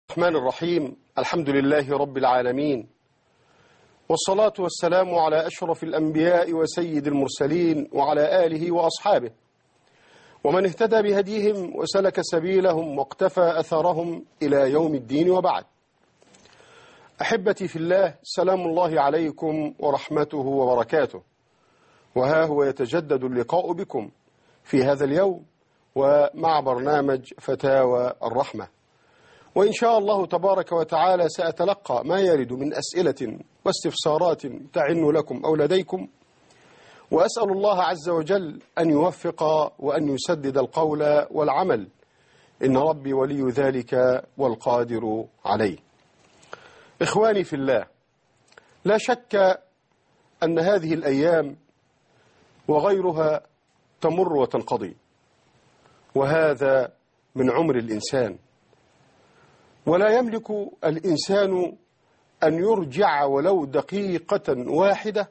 الرحمن الرحيم. الحمد لله رب العالمين، والصلاة والسلام على أشرف الأنبياء وسيد المرسلين وعلى آله وأصحابه ومن اهتدى بهديهم وسلك سبيلهم واقتفى أثرهم إلى يوم الدين، وبعد. أحبتي في الله، سلام الله عليكم ورحمته وبركاته. وها هو يتجدد اللقاء بكم في هذا اليوم ومع برنامج فتاوى الرحمة، وإن شاء الله تبارك وتعالى سأتلقى ما يرد من أسئلة واستفسارات تعن لكم أو لديكم، وأسأل الله عز وجل أن يوفق وأن يسدد القول والعمل، إن ربي ولي ذلك والقادر عليه. إخواني في الله، لا شك أن هذه الأيام وغيرها تمر وتنقضي، وهذا من عمر الإنسان، ولا يملك الإنسان أن يرجع ولو دقيقة واحدة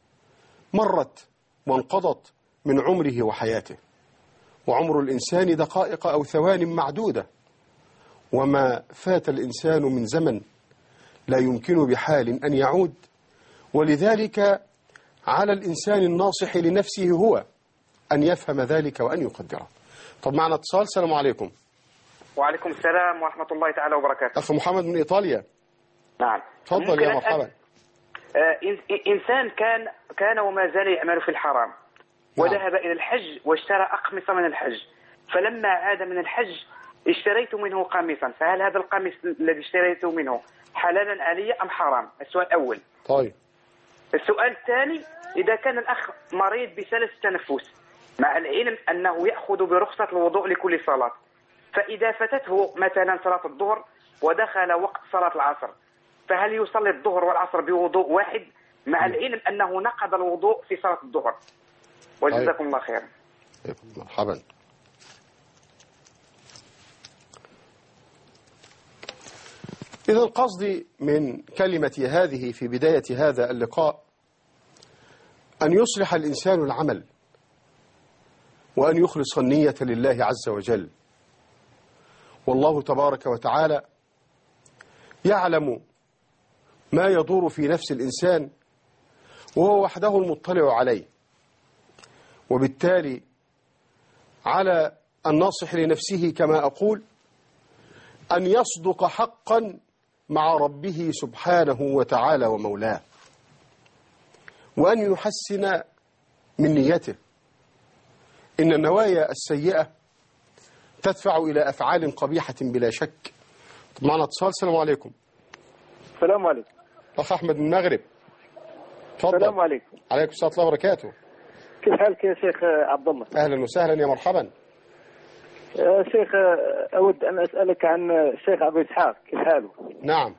مرت وانقضت من عمره وحياته. وعمر الإنسان دقائق أو ثوان معدودة، وما فات الإنسان من زمن لا يمكن بحال أن يعود، ولذلك على الإنسان الناصح لنفسه هو أن يفهم ذلك وأن يقدره. طب معنا اتصال. السلام عليكم. وعليكم السلام ورحمة الله تعالى وبركاته. أخ محمد من إيطاليا. نعم، تفضل يا مرحبا. إنسان كان وما زال يعمل في الحرام، وذهب إلى الحج واشترى أقمصة من الحج، فلما عاد من الحج اشتريت منه قميصا، فهل هذا القميص الذي اشتريته منه حلالا علي أم حرام؟ السؤال الأول. طيب. السؤال الثاني، إذا كان الأخ مريض بسلس التنفس مع العلم أنه يأخذ برخصة الوضوء لكل صلاة، فإذا فاتته مثلا صلاة الظهر ودخل وقت صلاة العصر، فهل يصلي الظهر والعصر بوضوء واحد مع العلم أنه نقض الوضوء في صلاة الظهر؟ وجزاكم الله خيرا. مرحبا. إذا القصد من كلمتي هذه في بداية هذا اللقاء أن يصلح الإنسان العمل، وأن يخلص النية لله عز وجل، والله تبارك وتعالى يعلم ما يدور في نفس الإنسان، وهو وحده المطلع عليه. وبالتالي على الناصح لنفسه كما أقول أن يصدق حقا مع ربه سبحانه وتعالى ومولاه، وأن يحسن من نيته. إن النوايا السيئة تدفع إلى أفعال قبيحة بلا شك. معنا اتصال. السلام عليكم. السلام عليكم. أخ أحمد من المغرب. تفضل. السلام عليكم. عليكم السلام ورحمة الله وبركاته. كيف حالك يا شيخ عبد الله؟ أهلا وسهلا يا مرحبا. شيخ، أود أن أسألك عن الشيخ أبو إسحاق، كيف حاله؟ نعم.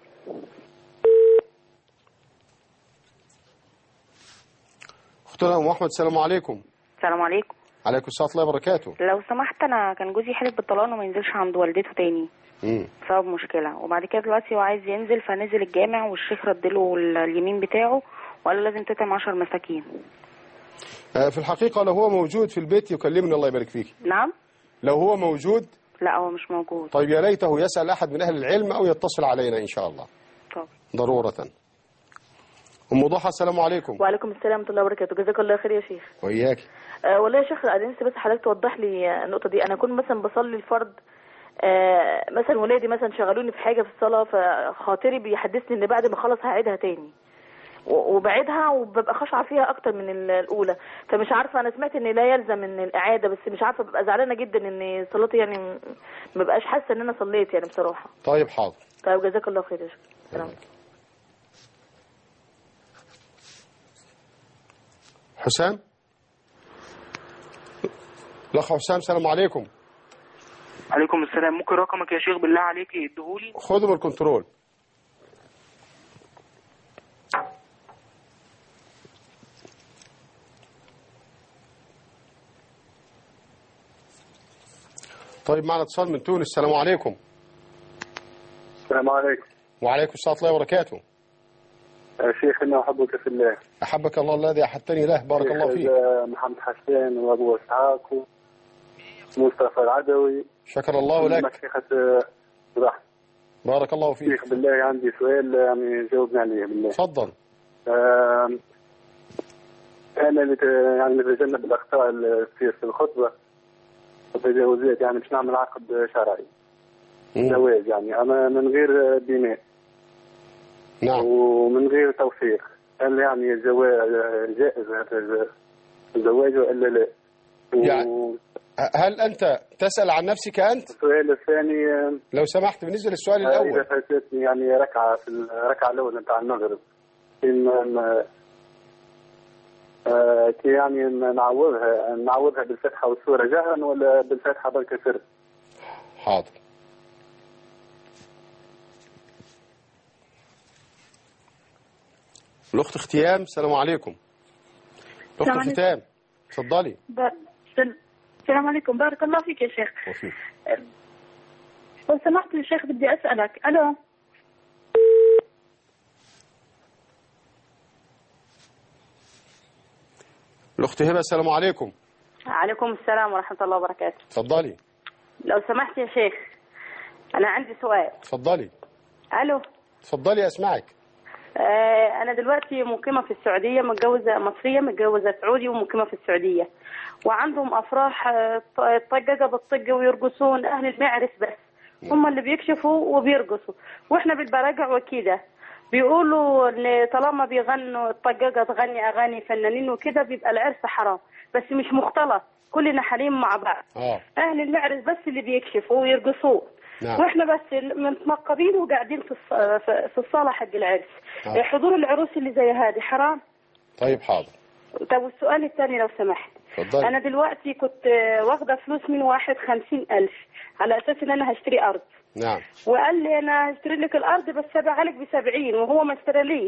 أختنا أم أحمد، السلام عليكم. السلام عليكم. عليكم السلام ورحمة الله وبركاته. لو سمحت، انا كان جوزي حلف بالطلاق انه ما ينزلش عند والدته تاني بسبب مشكله، وبعد كده دلوقتي هو عايز ينزل، فنزل الجامع والشيخ ردله اليمين بتاعه وقال له لازم تتم 10 مساكين. في الحقيقة لو هو موجود في البيت يكلمني، الله يبارك فيك. نعم. لو هو موجود. لا، هو مش موجود. طيب يا ليته يسأل أحد من أهل العلم أو يتصل علينا إن شاء الله. طب. ضرورة. أم ضحى، السلام عليكم. وعليكم السلام ورحمة الله وبركاته. جزاك الله خير يا شيخ. وإياك. والله يا شيخ، أنا نفسي بس حضرتك توضح لي النقطة دي. أنا كنت مثلا بصلي الفرض، مثلا ولادي مثلا شغلوني في حاجة في الصلاة، فخاطري بيحدثني إن بعد ما خلص هعيدها تاني، وبعيدها وببقى خاشعة فيها أكتر من الأولى، فمش عارفة. أنا سمعت إن لا يلزم إن الإعادة، بس مش عارفة، ببقى زعلانة جدا إن صلاتي يعني ما بقاش حاسة إن أنا صليت يعني بصراحة. طيب حاضر. طيب جزاك الله خير يا شيخ. السلام عليكم. حسام. الأخ حسام، السلام عليكم. عليكم السلام. ممكن رقمك يا شيخ بالله عليك ادهولي؟ خذوا من الكنترول. طيب معنا اتصال من تونس. السلام عليكم. السلام عليكم. وعليكم السلام ورحمة الله وبركاته. يا شيخ، إنه أحبك في الله. أحبك الله الذي أحبتني له، بارك الله فيك. محمد حسين وأبو إسحاق ومصطفى العدوي. شكر الله لك. مشيخة رحمة. بارك الله فيك. شيخ بالله عندي سؤال يعني جاوبني عليه بالله. تفضل. أنا يعني نتجنب الأخطاء اللي في الخطبة والتجاوزات، يعني مش نعمل عقد شرعي زواج يعني أما من غير بناء. نعم. ومن غير توفيق. هل يعني الزواج جائز هذا الزواج ولا لا؟ يعني هل أنت تسأل عن نفسك أنت؟ السؤال الثاني لو سمحت بالنسبة للسؤال الأول. إذا فاتتني يعني ركعة في الركعة الأولى بتاع المغرب يعني نعوضها بالفتحة والسورة جهرا ولا بالفتحة بالكسر؟ حاضر. الأخت اختيام، السلام عليكم. الأخت اختيام تفضلي. السلام عليكم، بارك الله فيك يا شيخ. وفيك. لو سمحت يا شيخ بدي أسألك. ألو. الأخت هبة، السلام عليكم. عليكم السلام ورحمة الله وبركاته. تفضلي. لو سمحت يا شيخ أنا عندي سؤال. تفضلي. ألو. تفضلي أسمعك. أنا دلوقتي مقيمة في السعودية، متجوزة مصرية متجوزة سعودي ومقيمة في السعودية، وعندهم أفراح طققة بالطقة ويرقصون أهل المعرس بس هم اللي بيكشفوا وبيرقصوا، وإحنا بالبراجع وكده بيقولوا إن طالما بيغنوا الطققة تغني أغاني فنانين وكده بيبقى العرس حرام، بس مش مختلط، كلنا حريم مع بعض. أهل المعرس بس اللي بيكشفوا ويرقصوا. نعم. واحنا بس متنقبين وقاعدين في الصاله حق العرس. حضور العروس اللي زي هذه حرام؟ طيب حاضر. طب والسؤال الثاني لو سمحت. فضل. انا دلوقتي كنت واخده فلوس من واحد 50,000 على اساس ان انا هشتري ارض. نعم. وقال لي انا هشتري لك الارض بس هبيعها لك ب70، وهو ما اشتراليش،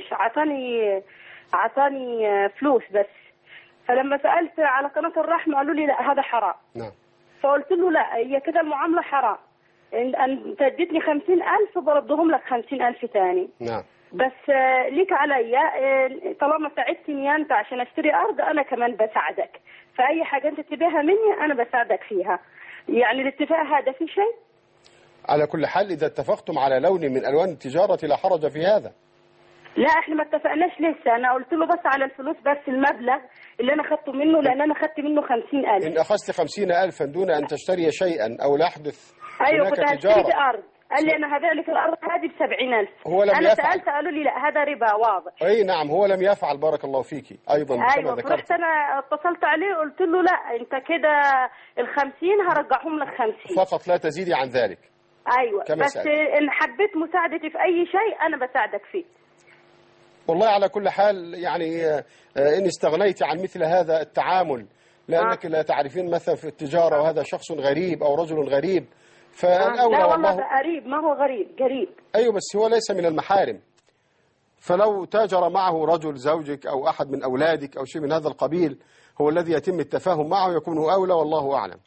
عطاني فلوس بس. فلما سالت على قناه الرحمه قالوا لي لا هذا حرام. نعم. فقلت له لا هي كده المعامله حرام، انت اديتني 50,000 بردهم لك 50,000 ثاني. نعم. بس ليك عليا طالما ساعدتني انت عشان اشتري ارض انا كمان بساعدك، فاي حاجه انت تبيها مني انا بساعدك فيها، يعني الاتفاق هذا في شيء؟ على كل حال اذا اتفقتم على لون من الوان التجاره لا حرج في هذا. لا احنا ما اتفقناش لسه، انا قلت له بس على الفلوس بس المبلغ اللي انا خدته منه، لان انا خدت منه 50,000. ان اخذت 50,000 دون ان تشتري شيئا او لا يحدث ايوه كنت هشتري ارض، قال لي انا هبيع لك الارض هذه ب70,000. هو لم انا يفعل. سالت قالوا لي لا هذا ربا واضح. اي نعم هو لم يفعل، بارك الله فيكي ايضا. ايوه فرحت انا اتصلت عليه قلت له لا انت كده ال50 هرجعهم لك 50 فقط لا تزيدي عن ذلك. ايوه بس ان حبيت مساعدتي في اي شيء انا بساعدك فيه. والله على كل حال يعني إن استغنيت عن مثل هذا التعامل لأنك لا تعرفين مثلا في التجارة وهذا شخص غريب أو رجل غريب فالأولى. لا والله قريب، ما هو غريب قريب. أيوة بس هو ليس من المحارم، فلو تاجر معه رجل زوجك أو أحد من أولادك أو شيء من هذا القبيل هو الذي يتم التفاهم معه يكون هو أولى والله أعلم.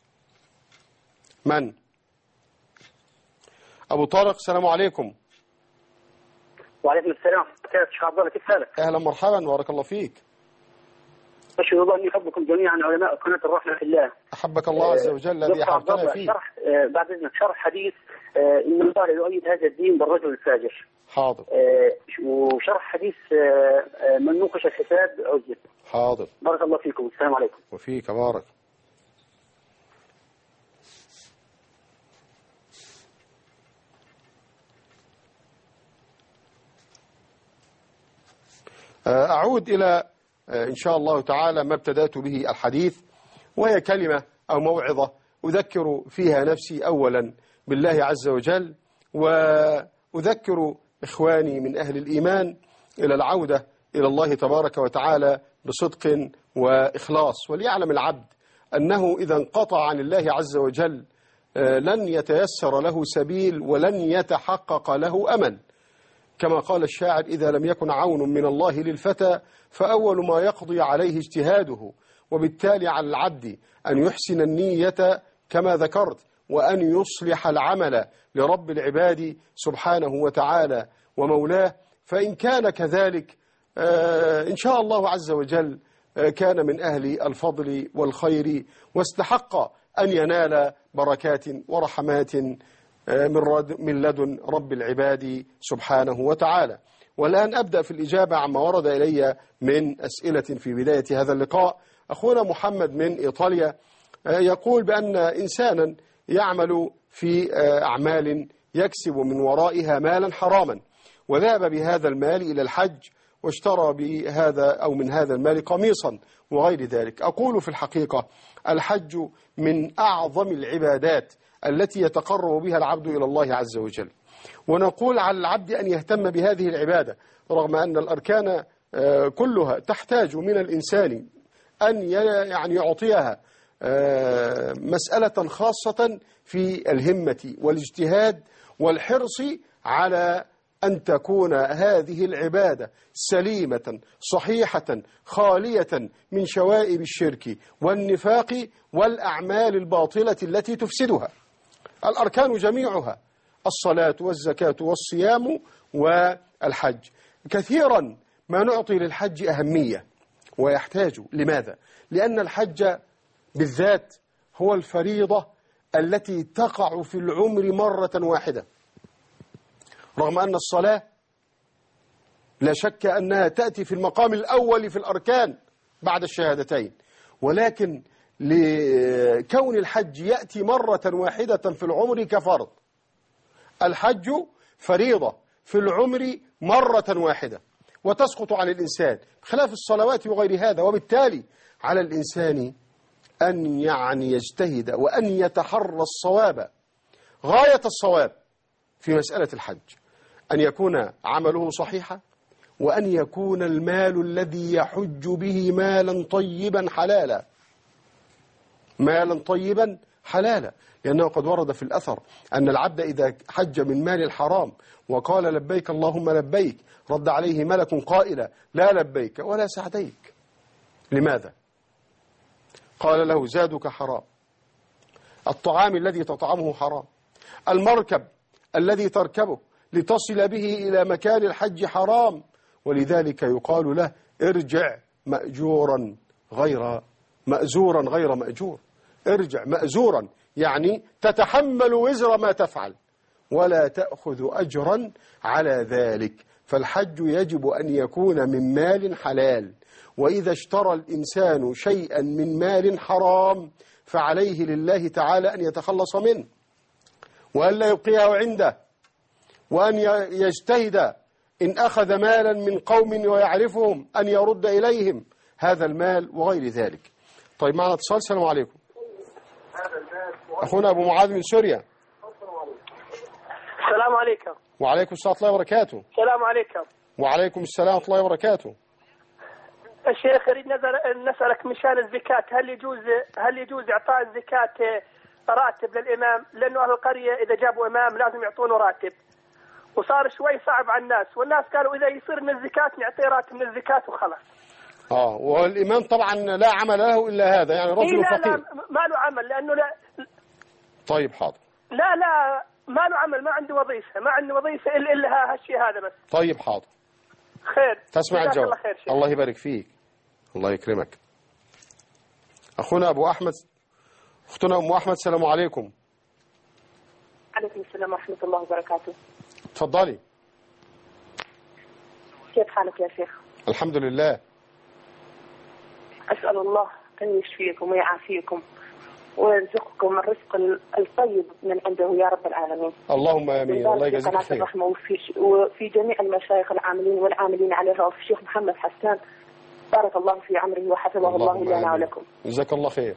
من؟ أبو طارق، السلام عليكم. وعليكم السلام، كيف شيخ عبد الله كيف حالك؟ اهلا مرحبا بارك الله فيك. اشهد الله اني احبكم جميعا علماء قناه الرحمه في الله. احبك الله عز وجل الذي احببتنا فيه. شرح بعد اذنك شرح حديث ان الله يؤيد هذا الدين بالرجل الفاجر. حاضر. وشرح حديث من نوقش الحساب عزل. حاضر. بارك الله فيكم، السلام عليكم. وفيك بارك. أعود إلى إن شاء الله تعالى ما ابتدأت به الحديث، وهي كلمة أو موعظة أذكر فيها نفسي أولا بالله عز وجل، وأذكر إخواني من أهل الإيمان إلى العودة إلى الله تبارك وتعالى بصدق وإخلاص. وليعلم العبد أنه إذا انقطع عن الله عز وجل لن يتيسر له سبيل ولن يتحقق له أمل. كما قال الشاعر: إذا لم يكن عون من الله للفتى فأول ما يقضي عليه اجتهاده. وبالتالي على العبد أن يحسن النية كما ذكرت، وأن يصلح العمل لرب العباد سبحانه وتعالى ومولاه. فإن كان كذلك إن شاء الله عز وجل كان من أهل الفضل والخير واستحق أن ينال بركات ورحمات من لدن رب العباد سبحانه وتعالى. والآن أبدأ في الإجابة عما ورد إلي من أسئلة في بداية هذا اللقاء. أخونا محمد من إيطاليا يقول بأن إنسانا يعمل في أعمال يكسب من ورائها مالا حراما، وذهب بهذا المال إلى الحج واشترى بهذا أو من هذا المال قميصا وغير ذلك. أقول في الحقيقة الحج من أعظم العبادات التي يتقرب بها العبد إلى الله عز وجل، ونقول على العبد أن يهتم بهذه العبادة رغم أن الأركان كلها تحتاج من الإنسان أن يعني يعطيها مسألة خاصة في الهمة والاجتهاد والحرص على أن تكون هذه العبادة سليمة صحيحة خالية من شوائب الشرك والنفاق والأعمال الباطلة التي تفسدها. الأركان جميعها الصلاة والزكاة والصيام والحج. كثيرا ما نعطي للحج أهمية ويحتاج. لماذا؟ لأن الحج بالذات هو الفريضة التي تقع في العمر مرة واحدة، رغم أن الصلاة لا شك أنها تأتي في المقام الأول في الأركان بعد الشهادتين، ولكن لكون الحج يأتي مرة واحدة في العمر كفرض. الحج فريضة في العمر مرة واحدة وتسقط عن الإنسان بخلاف الصلوات وغير هذا، وبالتالي على الإنسان أن يعني يجتهد وأن يتحرى الصواب غاية الصواب في مسألة الحج، أن يكون عمله صحيحا، وأن يكون المال الذي يحج به مالا طيبا حلالا، مالا طيبا حلالا، لأنه قد ورد في الأثر أن العبد إذا حج من مال الحرام وقال لبيك اللهم لبيك رد عليه ملك قائلا لا لبيك ولا سعديك. لماذا؟ قال له زادك حرام، الطعام الذي تطعمه حرام، المركب الذي تركبه لتصل به إلى مكان الحج حرام، ولذلك يقال له ارجع مأجورا غير مأزورا غير مأجور. ارجع مأزورا يعني تتحمل وزر ما تفعل ولا تأخذ أجرا على ذلك. فالحج يجب أن يكون من مال حلال، وإذا اشترى الإنسان شيئا من مال حرام فعليه لله تعالى أن يتخلص منه وأن لا يبقيه عنده، وأن يجتهد إن أخذ مالا من قوم ويعرفهم أن يرد إليهم هذا المال وغير ذلك. طيب معنا اتصال. السلام عليكم. أخونا أبو معاذ من سوريا. السلام عليكم. وعليكم السلام ورحمة الله وبركاته. السلام عليكم. وعليكم السلام ورحمة الله وبركاته. الشيخ أريد نسألك مشان الزكاة، هل يجوز إعطاء الزكاة راتب للإمام؟ لأنه أهل القرية إذا جابوا إمام لازم يعطونه راتب، وصار شوي صعب على الناس، والناس قالوا إذا يصير من الزكاة نعطيه راتب من الزكاة وخلاص. والإمام طبعا لا عمل له إلا هذا، يعني رجل فقير. لا ما له عمل لأنه لا. طيب حاضر. لا ما له عمل، ما عنده وظيفة، ما عنده وظيفة إلا هالشيء هذا بس. طيب حاضر. خير. تسمع الجواب. الله يبارك فيك. الله يكرمك. أخونا أبو أحمد، أختنا أم أحمد، السلام عليكم. عليكم السلام ورحمة الله وبركاته. تفضلي. كيف حالك يا شيخ؟ الحمد لله. أسأل الله أن يشفيكم ويعافيكم ويرزقكم الرزق الطيب من عنده يا رب العالمين. اللهم آمين. الله يجزيك خير. الرحمة وفي جميع المشايخ العاملين والعاملين عليها، وفي الشيخ محمد حسان بارك الله في عمره وحفظه الله لنا ولكم. جزاك الله خير.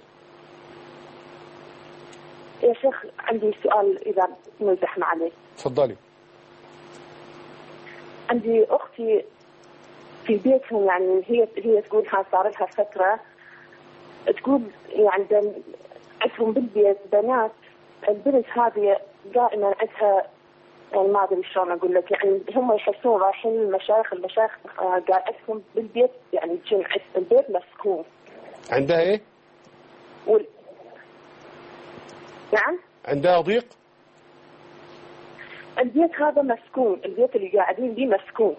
يا شيخ عندي سؤال إذا نزحنا عليه. تفضلي. عندي أختي في بيتهم، يعني هي تقولها صار لها فترة، تقول يعني عندهم بالبيت بنات، البنت هذه دائما عندها يعني ما أدري شلون أقول لك، يعني هم يحسون رايحين المشايخ قاعدتهم بالبيت، يعني جن البيت مسكون. عندها إيه؟ نعم؟ عندها ضيق؟ البيت هذا مسكون، البيت اللي قاعدين فيه مسكون.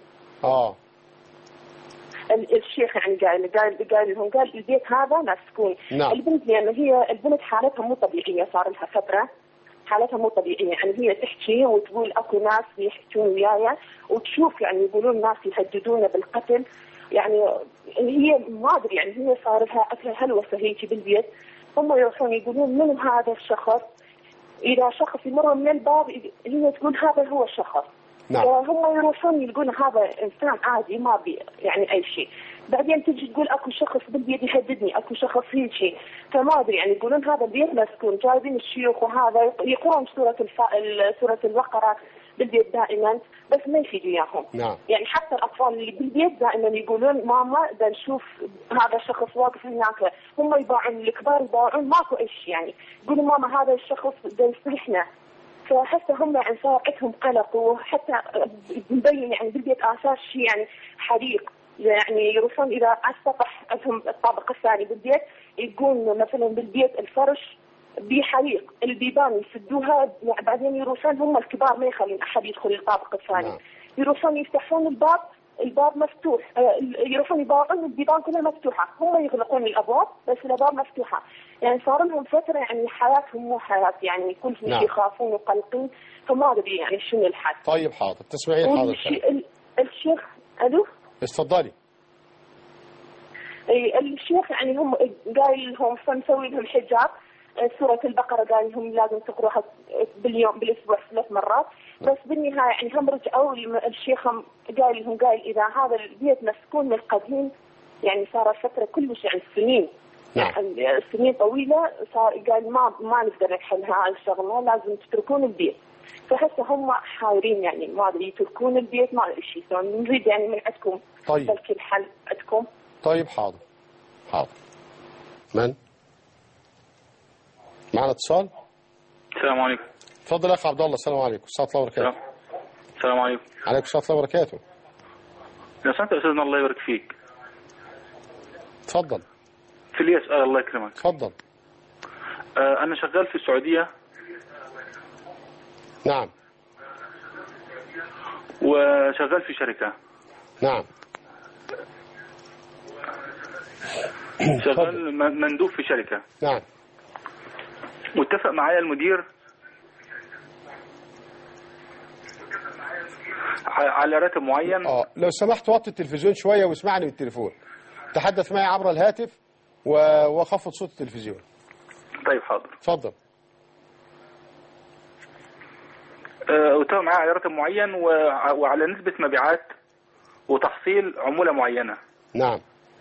الشيخ يعني قال لهم قال البيت هذا مسكون. نعم. البنت لأن هي البنت حالتها مو طبيعية، صار لها فترة حالتها مو طبيعية. يعني هي تحكي وتقول أكو ناس يحكون وياي وتشوف يعني يقولون ناس يهددونه بالقتل. يعني هي ما أدري يعني هي صار لها هلوسة هيك بالبيت. هم يروحون يقولون من هذا الشخص، إذا شخص يمر من الباب هي تقول هذا هو الشخص. نعم. هم يروحون يلقون هذا إنسان عادي ما بي يعني أي شيء. بعدين تجي تقول أكو شخص بالبيت يهددني، أكو شخص هيك. فما أدري يعني يقولون هذا البيت مسكون، جايبين الشيوخ وهذا يقرون سورة البقرة بالبيت دائما بس ما يفيد وياهم. نعم. يعني حتى الأطفال اللي بالبيت دائما يقولون ماما دا نشوف هذا الشخص واقف هناك. هم يباعون الكبار يباعون ماكو أي شيء يعني يقولون ماما هذا الشخص دا يصلحنا. فحتى هم يعني صار عندهم قلق وحتى مبين يعني بالبيت آثار شيء يعني حريق. يعني يروحون إذا على السطح عندهم الطابق الثاني بالبيت يقول مثلا بالبيت الفرش بحريق، البيبان يسدوها بعدين يروحون هم الكبار ما يخلين أحد يدخل الطابق الثاني. يروحون يفتحون الباب مفتوح، يروحون يباعون البيبان كلها مفتوحة، هم يغلقون الأبواب بس الأبواب مفتوحة. يعني صار لهم فترة يعني حياتهم مو حياة يعني كل شيء يخافون وقلقين. فما أدري يعني شنو الحل. طيب حاضر تسمعين حاضر. الشيخ ألو اتفضلي. الشيخ يعني هم قايل لهم فنسوي لهم حجاب سورة البقرة قال لهم لازم تقروها بالأسبوع 3 مرات. بس بالنهاية يعني هم رجعوا الشيخ قايل لهم إذا هذا البيت مسكون من القديم يعني صار فترة كلش يعني سنين. نعم. يعني سنين طويلة صار قال ما نقدر نحل هاي الشغلة لازم تتركون البيت. فهسه هم حايرين يعني ما أدري يتركون البيت ما أدري شيء يسوون. نريد يعني من عندكم طيب بلكي الحل عندكم. طيب حاضر. من معنا اتصال؟ السلام عليكم. تفضل يا اخ عبد الله. السلام عليكم ورحمه الله وبركاته. السلام عليكم. عليكم السلام ورحمه الله وبركاته. لو سمحت يا استاذنا الله يبارك فيك. تفضل. في لي اسئله الله يكرمك. تفضل. انا شغال في السعوديه. نعم. وشغال في شركه. نعم. شغال مندوب في شركه. نعم. متفق معايا المدير على راتب معين. لو سمحت وطي التلفزيون شوية واسمعني بالتليفون. تحدث معي عبر الهاتف وخفض صوت التلفزيون. طيب حاضر. تفضل. متفق معايا على راتب معين وعلى نسبة مبيعات وتحصيل عمولة معينة. نعم.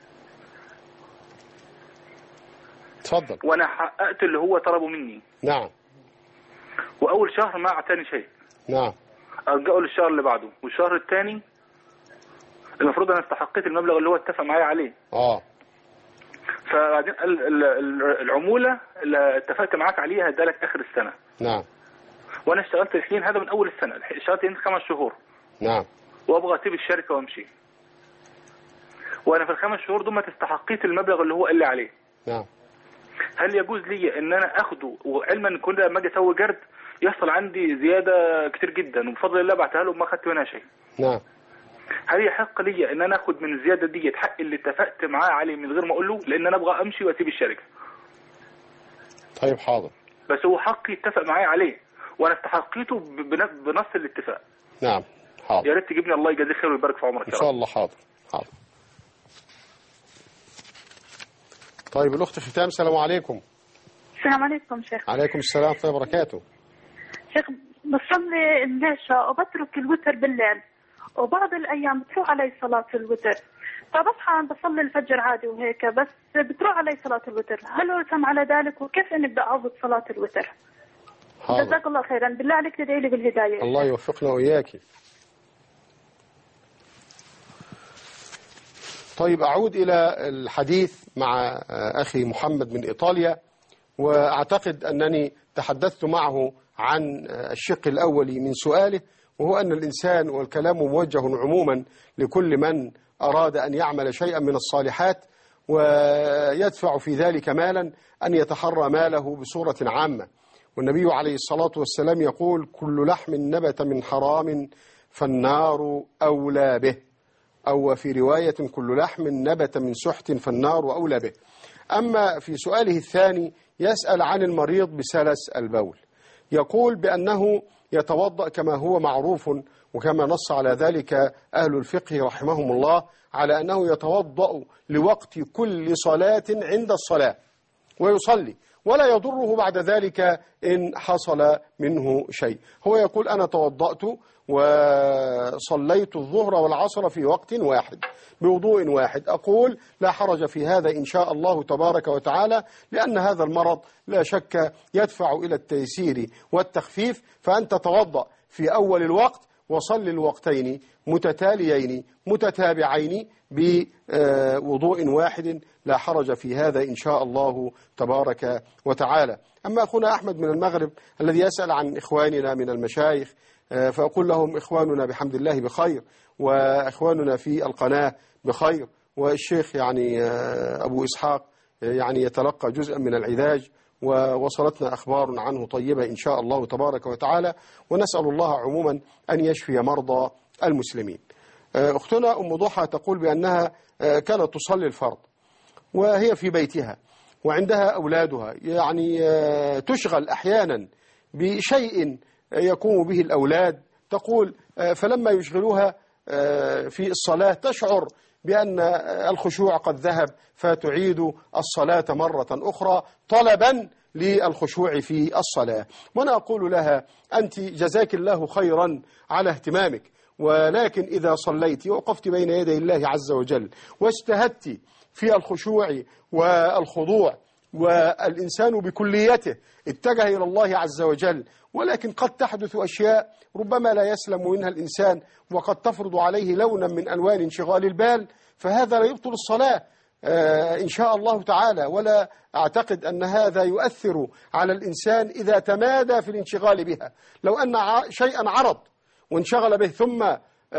تفضل. وانا حققت اللي هو طلبه مني. نعم. واول شهر ما اعطاني شيء. نعم. ارجعه للشهر اللي بعده والشهر الثاني المفروض انا استحقيت المبلغ اللي هو اتفق معايا عليه. فبعدين العمولة اللي اتفقت معاك عليها هدالك اخر السنة. نعم. وانا اشتغلت الحين هذا من اول السنة، اشتغلت هنا 5 شهور. نعم. وابغى اسيب الشركة وامشي. وانا في ال5 شهور دول ما استحقيت المبلغ اللي هو قال لي عليه. نعم. هل يجوز لي ان انا اخده وعلما ان كل لما اجي اسوي جرد يحصل عندي زياده كتير جدا وبفضل الله بعتها له وما اخدت منها شيء؟ نعم. هل يحق لي ان انا اخد من الزياده دي حق اللي اتفقت معاه عليه من غير ما اقول له، لان انا ابغى امشي واسيب الشركه؟ طيب حاضر. بس هو حقي اتفق معايا عليه وانا استحقيته بنص الاتفاق. نعم حاضر. يا ريت تجيبني الله يجازيك خير ويبارك في عمرك ان شاء الله. حاضر. طيب الاخت ختام. السلام عليكم. السلام عليكم شيخ. عليكم السلام ورحمه الله وبركاته. شيخ بصلي العشاء وبترك الوتر بالليل وبعض الايام بتروح علي صلاه الوتر، فبصحى بصلي الفجر عادي وهيك بس بتروح علي صلاه الوتر، هل أثم على ذلك وكيف اني بدي اعوض صلاه الوتر؟ جزاك الله خيرا، بالله عليك تدعي لي بالهدايه. الله يوفقنا واياك. طيب أعود إلى الحديث مع أخي محمد من إيطاليا، وأعتقد أنني تحدثت معه عن الشق الأول من سؤاله، وهو أن الإنسان والكلام موجه عموما لكل من أراد أن يعمل شيئا من الصالحات ويدفع في ذلك مالا أن يتحرى ماله بصورة عامة. والنبي عليه الصلاة والسلام يقول: كل لحم نبت من حرام فالنار أولى به، أو في رواية: كل لحم نبت من سحت فالنار أولى به. أما في سؤاله الثاني يسأل عن المريض بسلس البول، يقول بأنه يتوضأ كما هو معروف وكما نص على ذلك أهل الفقه رحمهم الله، على أنه يتوضأ لوقت كل صلاة عند الصلاة ويصلي، ولا يضره بعد ذلك إن حصل منه شيء. هو يقول أنا توضأت وصليت الظهر والعصر في وقت واحد بوضوء واحد، أقول لا حرج في هذا إن شاء الله تبارك وتعالى، لأن هذا المرض لا شك يدفع إلى التيسير والتخفيف، فأنت توضأ في أول الوقت وصل الوقتين متتاليين متتابعين بوضوء واحد، لا حرج في هذا إن شاء الله تبارك وتعالى. أما أخونا أحمد من المغرب الذي يسأل عن إخواننا من المشايخ، فأقول لهم إخواننا بحمد الله بخير، وإخواننا في القناة بخير، والشيخ يعني أبو إسحاق يعني يتلقى جزءا من العلاج، ووصلتنا أخبار عنه طيبة إن شاء الله تبارك وتعالى، ونسأل الله عموما أن يشفي مرضى المسلمين. أختنا أم ضحى تقول بأنها كانت تصلي الفرض وهي في بيتها وعندها أولادها، يعني تشغل أحيانا بشيء يقوم به الأولاد، تقول فلما يشغلوها في الصلاة تشعر بأن الخشوع قد ذهب، فتعيد الصلاة مرة أخرى طلبا للخشوع في الصلاة. وأنا أقول لها أنت جزاك الله خيرا على اهتمامك، ولكن إذا صليت ووقفت بين يدي الله عز وجل واجتهدت في الخشوع والخضوع، والإنسان بكليته اتجه إلى الله عز وجل، ولكن قد تحدث أشياء ربما لا يسلم منها الإنسان، وقد تفرض عليه لونا من ألوان انشغال البال، فهذا لا يبطل الصلاة إن شاء الله تعالى، ولا أعتقد أن هذا يؤثر على الإنسان إذا تمادى في الانشغال بها. لو أن شيئا عرض وانشغل به ثم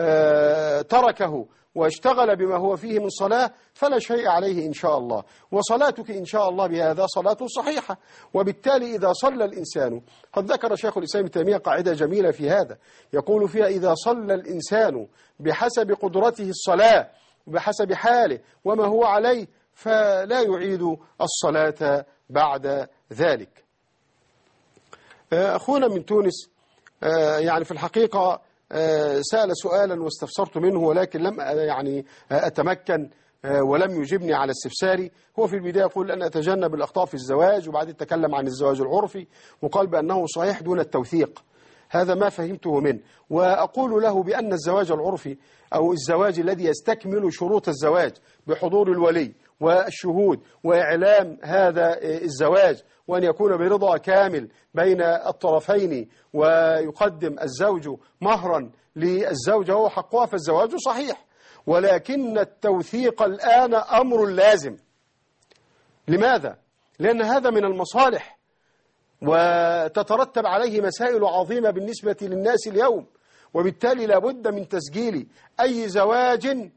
تركه واشتغل بما هو فيه من صلاة فلا شيء عليه إن شاء الله، وصلاتك إن شاء الله بهذا صلاة صحيحة. وبالتالي إذا صلى الإنسان، قد ذكر شيخ الإسلام ابن تيمية قاعدة جميلة في هذا، يقول فيها إذا صلى الإنسان بحسب قدرته الصلاة وبحسب حاله وما هو عليه فلا يعيد الصلاة بعد ذلك. أخونا من تونس يعني في الحقيقة سأل سؤالا واستفسرت منه، ولكن لم يعني أتمكن ولم يجبني على استفساري. هو في البداية يقول أن أتجنب الأخطاء في الزواج، وبعدين تكلم عن الزواج العرفي وقال بأنه صحيح دون التوثيق. هذا ما فهمته منه، وأقول له بأن الزواج العرفي أو الزواج الذي يستكمل شروط الزواج بحضور الولي والشهود وإعلام هذا الزواج، وأن يكون برضا كامل بين الطرفين، ويقدم الزوج مهرا للزوجة وهو حقها، فالزواج صحيح. ولكن التوثيق الآن أمر لازم. لماذا؟ لأن هذا من المصالح، وتترتب عليه مسائل عظيمة بالنسبة للناس اليوم، وبالتالي لابد من تسجيل أي زواج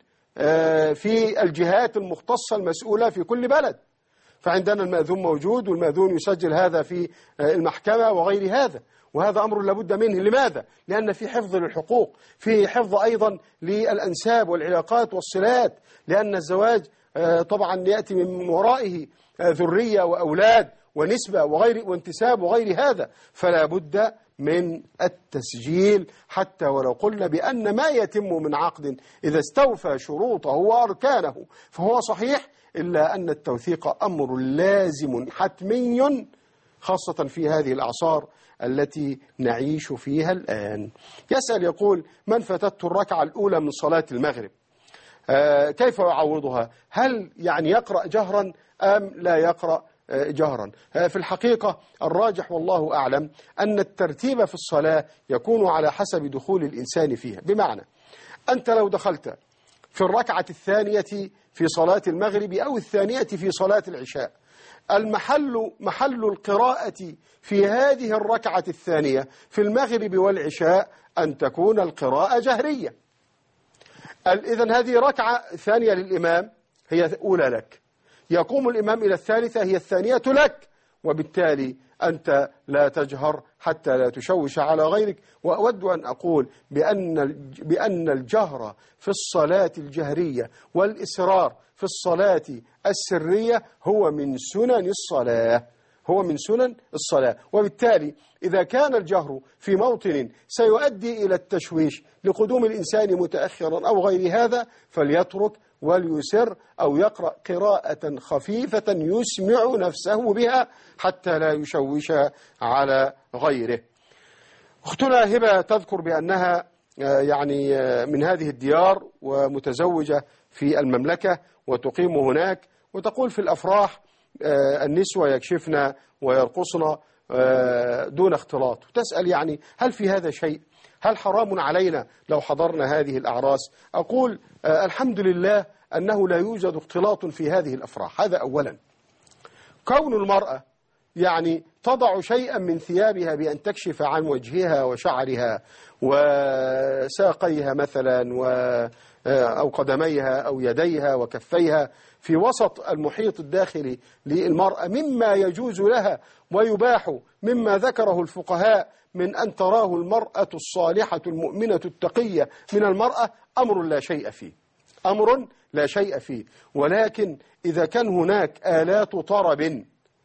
في الجهات المختصة المسؤولة في كل بلد. فعندنا المأذون موجود، والمأذون يسجل هذا في المحكمة وغير هذا، وهذا أمر لابد منه. لماذا؟ لأن في حفظ للحقوق، في حفظ أيضا للأنساب والعلاقات والصلات، لأن الزواج طبعا يأتي من ورائه ذرية وأولاد ونسبة وانتساب وغير هذا، فلا بد من التسجيل، حتى ولو قلنا بأن ما يتم من عقد إذا استوفى شروطه وأركانه فهو صحيح، إلا أن التوثيق أمر لازم حتمي، خاصة في هذه الأعصار التي نعيش فيها الآن. يسأل يقول من فاتته الركعة الأولى من صلاة المغرب كيف يعوضها؟ هل يعني يقرأ جهرا أم لا يقرأ جهرا؟ في الحقيقة الراجح والله أعلم أن الترتيب في الصلاة يكون على حسب دخول الإنسان فيها. بمعنى أنت لو دخلت في الركعة الثانية في صلاة المغرب أو الثانية في صلاة العشاء، محل القراءة في هذه الركعة الثانية في المغرب والعشاء أن تكون القراءة جهرية. إذن هذه ركعة ثانية للإمام هي أولى لك، يقوم الإمام إلى الثالثة هي الثانية لك، وبالتالي أنت لا تجهر حتى لا تشوش على غيرك. وأود أن أقول بأن الجهر في الصلاة الجهرية والإسرار في الصلاة السرية هو من سنن الصلاة، هو من سنن الصلاة. وبالتالي إذا كان الجهر في موطن سيؤدي إلى التشويش لقدوم الإنسان متأخرا أو غير هذا فليترك وليسر أو يقرأ قراءة خفيفة يسمع نفسه بها حتى لا يشوش على غيره. أختنا هبة تذكر بأنها يعني من هذه الديار ومتزوجة في المملكة وتقيم هناك، وتقول في الأفراح النسوة يكشفن ويرقصن دون اختلاط، وتسأل يعني هل في هذا شيء؟ هل حرام علينا لو حضرنا هذه الأعراس؟ أقول الحمد لله أنه لا يوجد اختلاط في هذه الأفراح. هذا أولا. كون المرأة يعني تضع شيئا من ثيابها بأن تكشف عن وجهها وشعرها وساقيها مثلا أو قدميها أو يديها وكفيها في وسط المحيط الداخلي للمرأة مما يجوز لها ويباح، مما ذكره الفقهاء من أن تراه المرأة الصالحة المؤمنة التقية من المرأة، أمر لا شيء فيه، أمر لا شيء فيه. ولكن إذا كان هناك آلات طرب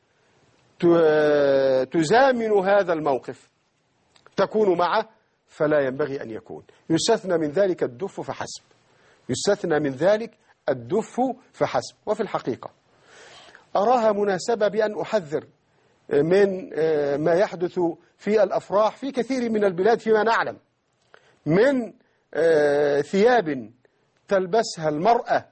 تزامن هذا الموقف تكون معه فلا ينبغي أن يكون. يستثنى من ذلك الدف فحسب، يستثنى من ذلك الدف فحسب. وفي الحقيقة أراها مناسبة بأن أحذر من ما يحدث في الأفراح في كثير من البلاد فيما نعلم من ثياب تلبسها المرأة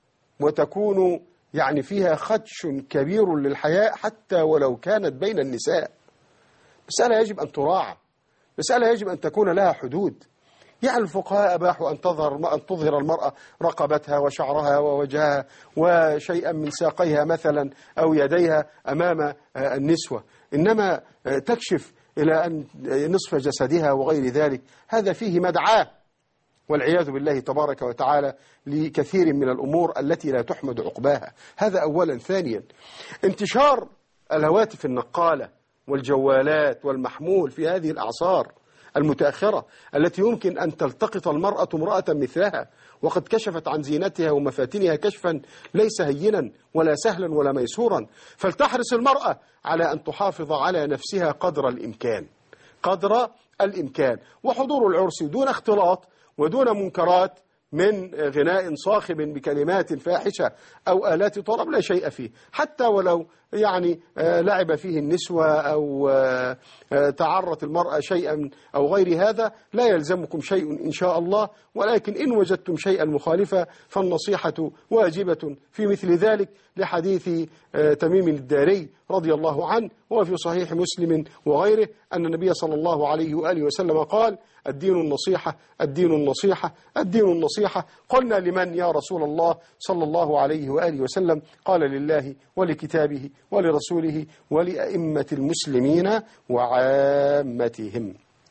وتكون يعني فيها خدش كبير للحياء حتى ولو كانت بين النساء. مسألة يجب أن تراعى، مسألة يجب أن تكون لها حدود. يعني الفقهاء أباحوا أن تظهر المرأة رقبتها وشعرها ووجهها وشيئا من ساقيها مثلا أو يديها أمام النسوة، إنما تكشف إلى أن نصف جسدها وغير ذلك، هذا فيه مدعاة والعياذ بالله تبارك وتعالى لكثير من الأمور التي لا تحمد عقباها. هذا أولا. ثانيا، انتشار الهواتف النقالة والجوالات والمحمول في هذه الأعصار المتأخرة التي يمكن أن تلتقط المرأة امرأة مثلها وقد كشفت عن زينتها ومفاتنها كشفا ليس هينا ولا سهلا ولا ميسورا. فلتحرص المرأة على أن تحافظ على نفسها قدر الإمكان، قدر الإمكان، وحضور العرس دون اختلاط ودون منكرات من غناء صاخب بكلمات فاحشة أو آلات طرب لا شيء فيه، حتى ولو يعني لعب فيه النسوة أو تعرت المرأة شيئا أو غير هذا لا يلزمكم شيء إن شاء الله. ولكن إن وجدتم شيئا مخالفا فالنصيحة واجبة في مثل ذلك، لحديث تميم الداري رضي الله عنه وفي صحيح مسلم وغيره أن النبي صلى الله عليه وآله وسلم قال: الدين النصيحة، الدين النصيحة، الدين النصيحة. قلنا: لمن يا رسول الله صلى الله عليه وآله وسلم؟ قال: لله ولكتابه ولرسوله ولأئمة المسلمين وعامتهم.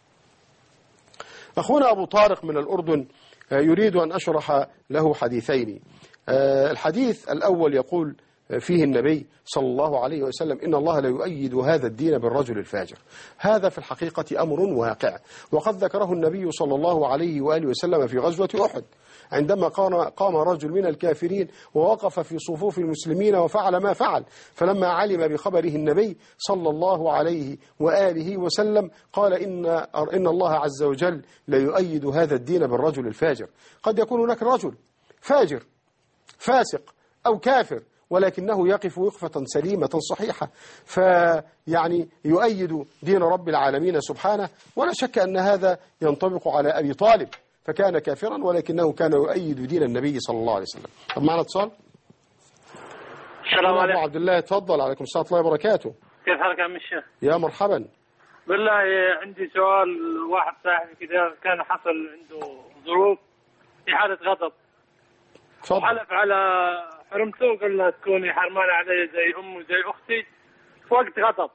أخونا أبو طارق من الأردن يريد أن أشرح له حديثين. الحديث الأول يقول فيه النبي صلى الله عليه وسلم: إن الله لا يؤيد هذا الدين بالرجل الفاجر. هذا في الحقيقة أمر واقع، وقد ذكره النبي صلى الله عليه وآله وسلم في غزوة أحد عندما قام رجل من الكافرين ووقف في صفوف المسلمين وفعل ما فعل، فلما علم بخبره النبي صلى الله عليه وآله وسلم قال: إن الله عز وجل لا يؤيد هذا الدين بالرجل الفاجر. قد يكون هناك رجل فاجر فاسق أو كافر ولكنه يقف وقفة سليمة صحيحة، فيعني يؤيد دين رب العالمين سبحانه. ولا شك أن هذا ينطبق على أبي طالب، فكان كافرا ولكنه كان يؤيد دين النبي صلى الله عليه وسلم. طب معنا اتصال. السلام عليكم. عبد الله تفضل. عليكم السلام ورحمة الله وبركاته. كيف حالك يا عم الشيخ؟ يا مرحبا. بالله عندي سؤال. واحد صاحبي كذا كان حصل عنده ظروف في حالة غضب، وحلف على حرمته وقال لها تكوني حرمانة علي زي أمي وزي أختي في وقت غضب.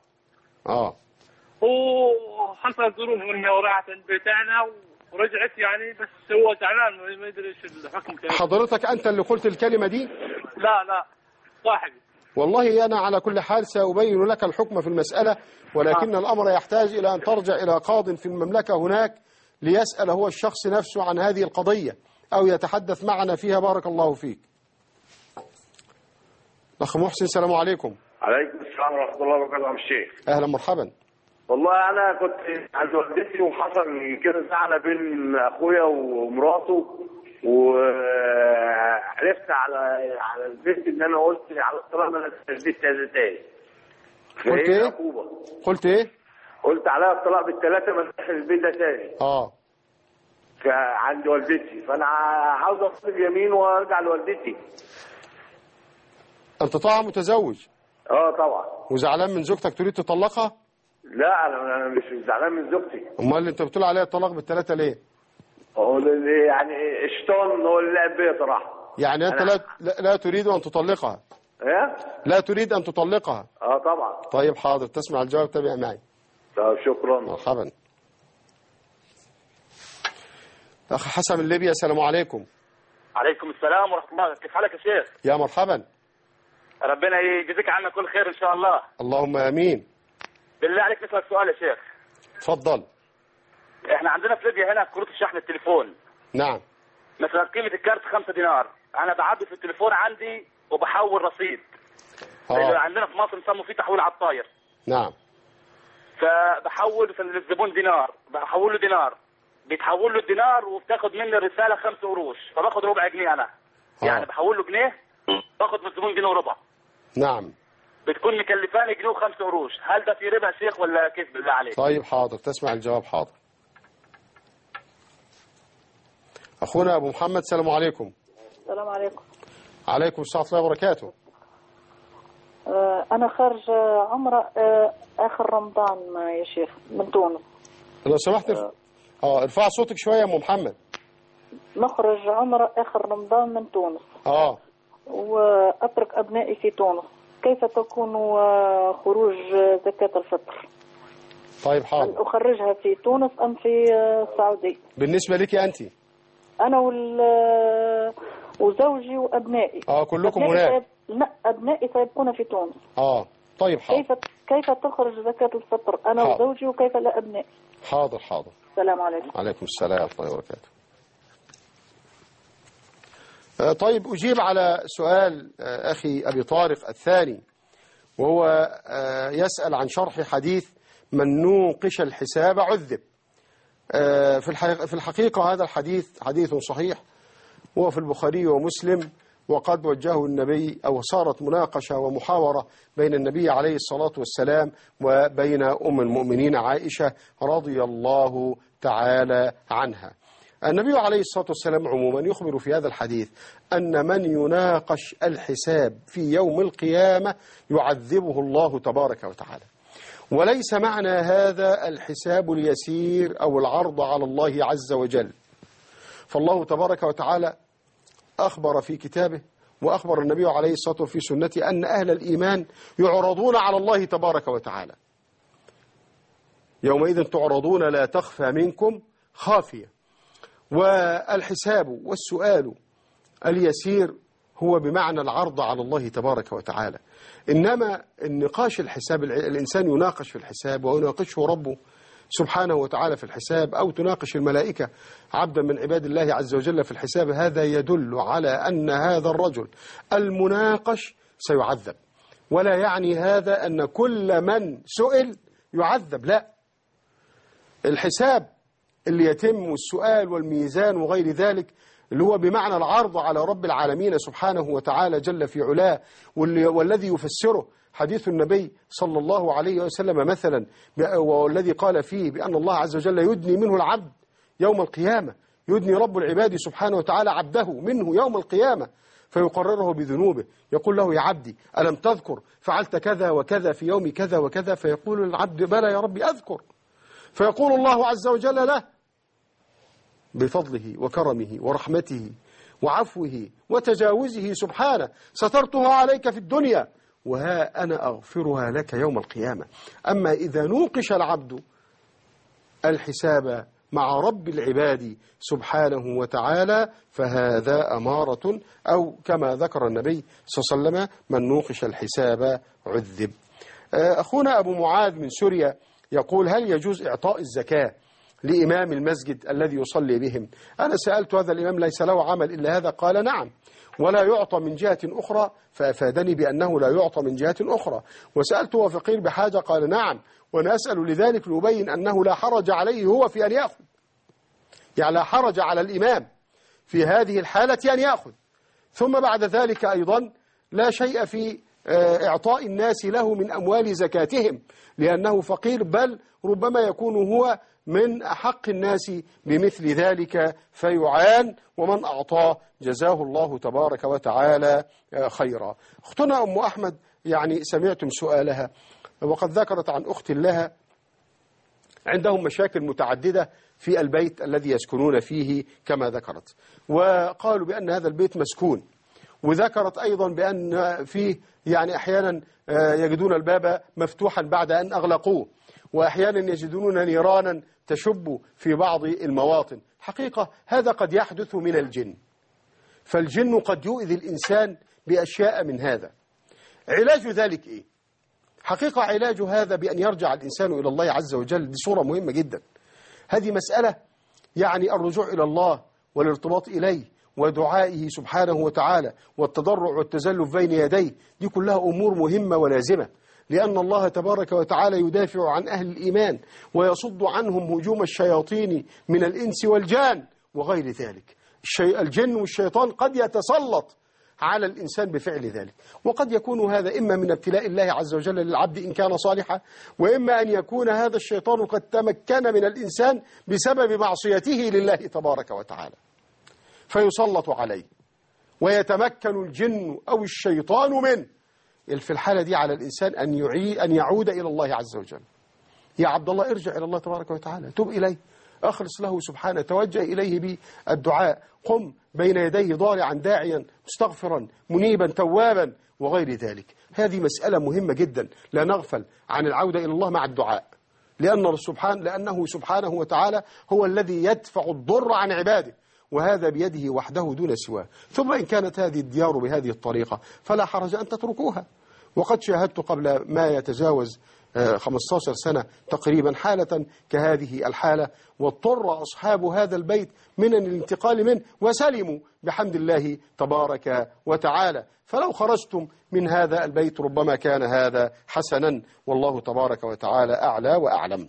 وحصل ظروف انه راحت عند بيتنا ورجعت يعني، بس هو زعلان ما يدري ايش الحكم. حضرتك انت اللي قلت الكلمة دي؟ لا صاحبي. والله أنا على كل حال سأبين لك الحكم في المسألة، ولكن الأمر يحتاج إلى أن ترجع إلى قاض في المملكة هناك ليسأل هو الشخص نفسه عن هذه القضية أو يتحدث معنا فيها. بارك الله فيك. أخ محسن السلام عليكم. عليكم السلام ورحمة الله وبركاته يا عم الشيخ. أهلا مرحبا. والله أنا كنت عند والدتي وحصل كده زعلة بين أخويا ومراته، وعرفت على البنت إن أنا قلت على الطلاق ما البيت تاني. قلت إيه؟ قلت إيه؟ قلت عليها الطلاق بالثلاثة ما تدخل البيت ده تاني. عند والدتي، فأنا عاوز أصرف يمين وأرجع لوالدتي. أنت طبعا متزوج؟ طبعا. وزعلان من زوجتك تريد تطلقها؟ لا أنا مش زعلان من زوجتي. أمال أنت بتقول عليها الطلاق بالثلاثة ليه؟ يعني الشيطان هو اللي لعب بيا صراحة. يعني أنت لا تريد أن تطلقها؟ إيه؟ لا تريد أن تطلقها؟ طبعا. طيب حاضر، تسمع الجواب، تابع معي. طيب شكرا. مرحبا. أخ حسن من ليبيا، السلام عليكم. عليكم السلام ورحمة الله. كيف حالك يا شيخ؟ يا مرحبا. ربنا يجزيك عنا كل خير إن شاء الله. اللهم آمين. بالله عليك نسألك سؤال يا شيخ. تفضل. احنا عندنا في ليبيا هنا كروت الشحن التليفون. نعم. مثلا قيمة الكارت 5 دينار، أنا بعبي في التليفون عندي وبحول رصيد. عندنا في مصر نسموا فيه تحويل على الطاير. نعم. فبحول للزبون دينار، بحول له دينار، بيتحول له الدينار وبتاخد مني الرسالة 5 قروش، فباخد ربع جنيه أنا. يعني بحول له جنيه باخد من الزبون جنيه وربع. نعم. بتكون مكلفاني جنيه و5 قروش، هل ده في ربا يا شيخ ولا كيف بالله عليك؟ طيب حاضر، تسمع الجواب. حاضر. أخونا أبو محمد، السلام عليكم. السلام عليكم. عليكم السلام ورحمة الله وبركاته. أنا خارج عمرة آخر رمضان يا شيخ من تونس. لو سمحت ارفع صوتك شوية يا أم محمد. نخرج عمرة آخر رمضان من تونس. وأترك أبنائي في تونس، كيف تكون خروج زكاة الفطر؟ طيب حاضر. هل أخرجها في تونس أم في السعودية؟ بالنسبة لك أنت؟ أنا وزوجي وأبنائي. كلكم هناك؟ لا، أبنائي سيبقون في تونس. طيب حاضر. كيف تخرج زكاة الفطر أنا وزوجي وكيف لا أبنائي؟ حاضر. السلام عليكم. عليكم السلام ورحمة الله وبركاته. طيب أجيب على سؤال أخي أبي طارق الثاني، وهو يسأل عن شرح حديث من نوقش الحساب عذب. في الحقيقة هذا الحديث حديث صحيح، هو في البخاري ومسلم، وقد وجهه النبي، أو صارت مناقشة ومحاورة بين النبي عليه الصلاة والسلام وبين أم المؤمنين عائشة رضي الله تعالى عنها. النبي عليه الصلاة والسلام عموما يخبر في هذا الحديث أن من يناقش الحساب في يوم القيامة يعذبه الله تبارك وتعالى. وليس معنى هذا الحساب اليسير أو العرض على الله عز وجل، فالله تبارك وتعالى أخبر في كتابه وأخبر النبي عليه الصلاة والسلام في سنته أن أهل الإيمان يعرضون على الله تبارك وتعالى. يومئذ تعرضون لا تخفى منكم خافية. والحساب والسؤال اليسير هو بمعنى العرض على الله تبارك وتعالى. إنما النقاش الحساب، الإنسان يناقش في الحساب ويناقشه ربه سبحانه وتعالى في الحساب، أو تناقش الملائكة عبدا من عباد الله عز وجل في الحساب، هذا يدل على أن هذا الرجل المناقش سيعذب. ولا يعني هذا أن كل من سئل يعذب، لا. الحساب اللي يتم والسؤال والميزان وغير ذلك اللي هو بمعنى العرض على رب العالمين سبحانه وتعالى جل في علاه، والذي يفسره حديث النبي صلى الله عليه وسلم مثلا، والذي قال فيه بأن الله عز وجل يدني منه العبد يوم القيامة، يدني رب العباد سبحانه وتعالى عبده منه يوم القيامة فيقرره بذنوبه، يقول له يا عبدي ألم تذكر فعلت كذا وكذا في يوم كذا وكذا، فيقول العبد بلى يا ربي أذكر، فيقول الله عز وجل له بفضله وكرمه ورحمته وعفوه وتجاوزه سبحانه سترتها عليك في الدنيا وها أنا أغفرها لك يوم القيامة. أما إذا نوقش العبد الحساب مع رب العباد سبحانه وتعالى فهذا أمارة، أو كما ذكر النبي صلى الله عليه وسلم من نوقش الحساب عذب. أخونا أبو معاذ من سوريا يقول هل يجوز إعطاء الزكاة لإمام المسجد الذي يصلي بهم. أنا سألت هذا الإمام ليس له عمل إلا هذا؟ قال نعم، ولا يعطى من جهة أخرى، فأفادني بأنه لا يعطى من جهة أخرى. وسألته هو فقير بحاجة؟ قال نعم، وأنا أسأل لذلك لأبين أنه لا حرج عليه هو في أن يأخذ، يعني لا حرج على الإمام في هذه الحالة أن يأخذ. ثم بعد ذلك أيضا لا شيء في إعطاء الناس له من أموال زكاتهم لأنه فقير، بل ربما يكون هو من أحق الناس بمثل ذلك فيعان، ومن أعطاه جزاه الله تبارك وتعالى خيرا. أختنا أم أحمد يعني سمعتم سؤالها، وقد ذكرت عن أخت لها عندهم مشاكل متعددة في البيت الذي يسكنون فيه كما ذكرت، وقالوا بأن هذا البيت مسكون، وذكرت أيضا بأن فيه يعني أحيانا يجدون الباب مفتوحا بعد أن أغلقوه، وأحيانا يجدون نيرانا تشب في بعض المواطن. حقيقة هذا قد يحدث من الجن، فالجن قد يؤذي الإنسان بأشياء من هذا. علاج ذلك إيه؟ حقيقة علاج هذا بأن يرجع الإنسان إلى الله عز وجل. دي صورة مهمة جدا. هذه مسألة يعني الرجوع إلى الله والارتباط إليه ودعائه سبحانه وتعالى والتضرع والتزلف بين يديه، دي كلها أمور مهمة ولازمة، لأن الله تبارك وتعالى يدافع عن أهل الإيمان ويصد عنهم هجوم الشياطين من الإنس والجان وغير ذلك. الجن والشيطان قد يتسلط على الإنسان بفعل ذلك، وقد يكون هذا إما من ابتلاء الله عز وجل للعبد إن كان صالحا، وإما أن يكون هذا الشيطان قد تمكن من الإنسان بسبب معصيته لله تبارك وتعالى فيسلط عليه ويتمكن الجن أو الشيطان منه. في الحالة دي على الإنسان أن يعود إلى الله عز وجل. يا عبد الله ارجع إلى الله تبارك وتعالى، تب إليه، أخلص له سبحانه، توجه إليه بالدعاء، قم بين يديه ضارعا داعيا مستغفرا منيبا توابا وغير ذلك. هذه مسألة مهمة جدا، لا نغفل عن العودة إلى الله مع الدعاء، لأنه سبحانه وتعالى هو الذي يدفع الضر عن عباده، وهذا بيده وحده دون سواه. ثم إن كانت هذه الديار بهذه الطريقة فلا حرج أن تتركوها. وقد شاهدت قبل ما يتجاوز 15 سنة تقريبا حالة كهذه الحالة، واضطر أصحاب هذا البيت من الانتقال منه وسلموا بحمد الله تبارك وتعالى. فلو خرجتم من هذا البيت ربما كان هذا حسنا، والله تبارك وتعالى أعلى وأعلم.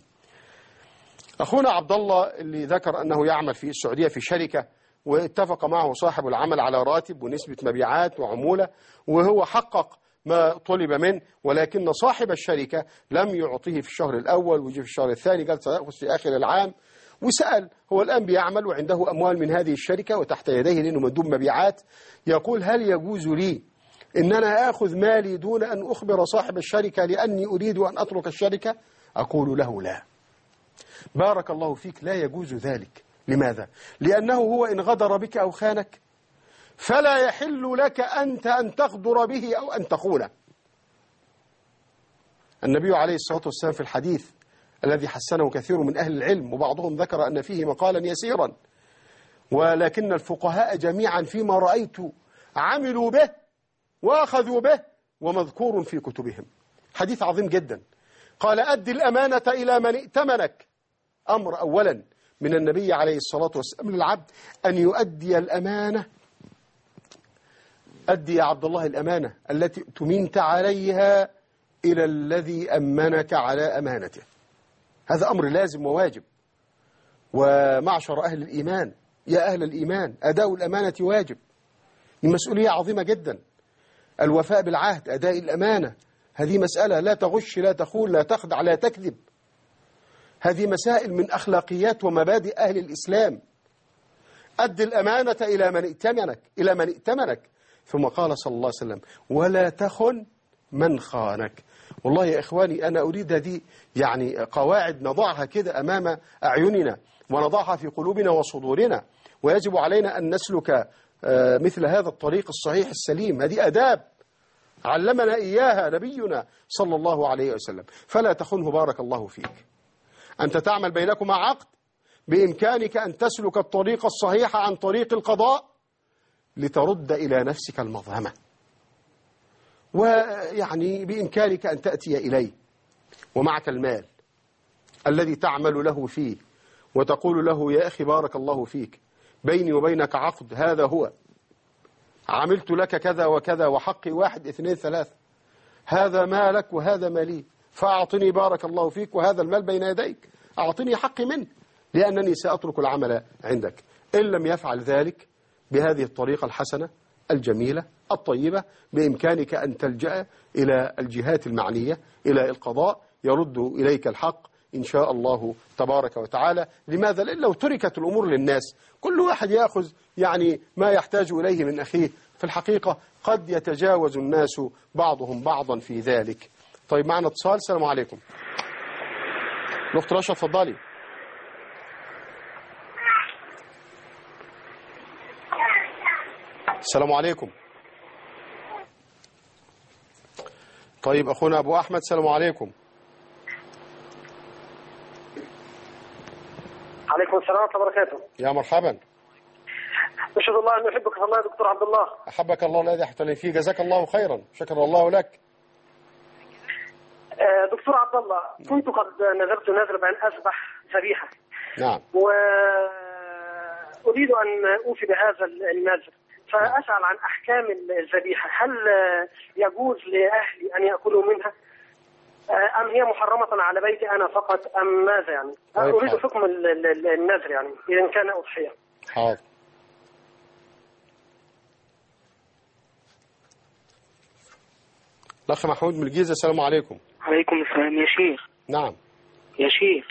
أخونا عبد الله اللي ذكر أنه يعمل في السعودية في شركة، واتفق معه صاحب العمل على راتب ونسبة مبيعات وعمولة، وهو حقق ما طلب منه، ولكن صاحب الشركة لم يعطيه في الشهر الأول ويجي في الشهر الثاني، قال سيأخذ في آخر العام. وسأل، هو الآن بيعمل وعنده أموال من هذه الشركة وتحت يديه لأنه مندوب مبيعات، يقول هل يجوز لي إن أنا آخذ مالي دون أن أخبر صاحب الشركة لأني أريد أن أترك الشركة؟ أقول له لا، بارك الله فيك، لا يجوز ذلك. لماذا؟ لأنه هو إن غدر بك أو خانك فلا يحل لك أنت أن تغدر به أو أن تخونه. النبي عليه الصلاة والسلام في الحديث الذي حسنه كثير من أهل العلم، وبعضهم ذكر أن فيه مقالا يسيرا، ولكن الفقهاء جميعا فيما رأيت عملوا به وأخذوا به ومذكور في كتبهم. حديث عظيم جدا. قال أد الأمانة إلى من ائتمنك. أمر أولا من النبي عليه الصلاة والسلام للعبد أن يؤدي الأمانة. أدي يا عبد الله الأمانة التي تمنت عليها إلى الذي أمنك على أمانته. هذا أمر لازم وواجب. ومعشر أهل الإيمان، يا أهل الإيمان، أداء الأمانة واجب، المسؤولية عظيمة جدا. الوفاء بالعهد، أداء الأمانة، هذه مسألة لا تغش لا تخون لا تخدع لا تكذب. هذه مسائل من أخلاقيات ومبادئ أهل الإسلام. أد الأمانة إلى من ائتمنك. ثم قال صلى الله عليه وسلم ولا تخن من خانك. والله يا إخواني أنا أريد هذه يعني قواعد نضعها كده أمام أعيننا ونضعها في قلوبنا وصدورنا، ويجب علينا أن نسلك مثل هذا الطريق الصحيح السليم. هذه أداب علمنا إياها نبينا صلى الله عليه وسلم. فلا تخنه، بارك الله فيك. أنت تعمل بينكما عقد، بإمكانك أن تسلك الطريق الصحيح عن طريق القضاء لترد إلى نفسك المظلمة، ويعني بإمكانك أن تأتي إليه ومعك المال الذي تعمل له فيه وتقول له يا أخي بارك الله فيك، بيني وبينك عقد، هذا هو، عملت لك كذا وكذا وحقي 1 2 3، هذا مالك وهذا مالي، فأعطني بارك الله فيك وهذا المال بين يديك، أعطني حقي منه لأنني سأترك العمل عندك. إن لم يفعل ذلك بهذه الطريقة الحسنة الجميلة الطيبة، بإمكانك أن تلجأ إلى الجهات المعنية، إلى القضاء، يرد إليك الحق إن شاء الله تبارك وتعالى. لماذا؟ لأن لو تركت الأمور للناس كل واحد يأخذ يعني ما يحتاج إليه من أخيه، في الحقيقة قد يتجاوز الناس بعضهم بعضا في ذلك. طيب معنا اتصال. السلام عليكم. الأخت رشا اتفضلي. السلام عليكم. طيب أخونا أبو أحمد السلام عليكم. عليكم السلام ورحمة الله وبركاته. يا مرحبا. أشهد الله أن أحبك في الله يا دكتور عبد الله. أحبك الله الذي أحببتني فيه، جزاك الله خيرا، شكر الله لك. دكتور عبد الله، كنت قد نذرت نذر بأن أذبح ذبيحة. نعم. وأريد أن أوفي بهذا النذر، فأسأل عن أحكام الذبيحة، هل يجوز لأهلي أن يأكلوا منها أم هي محرمة على بيتي أنا فقط أم ماذا يعني؟ أريد حكم النذر يعني إذا كان أضحية. حاضر. الأخ محمود من الجيزة السلام عليكم. عليكم السلام يا شيخ. نعم يا شيخ.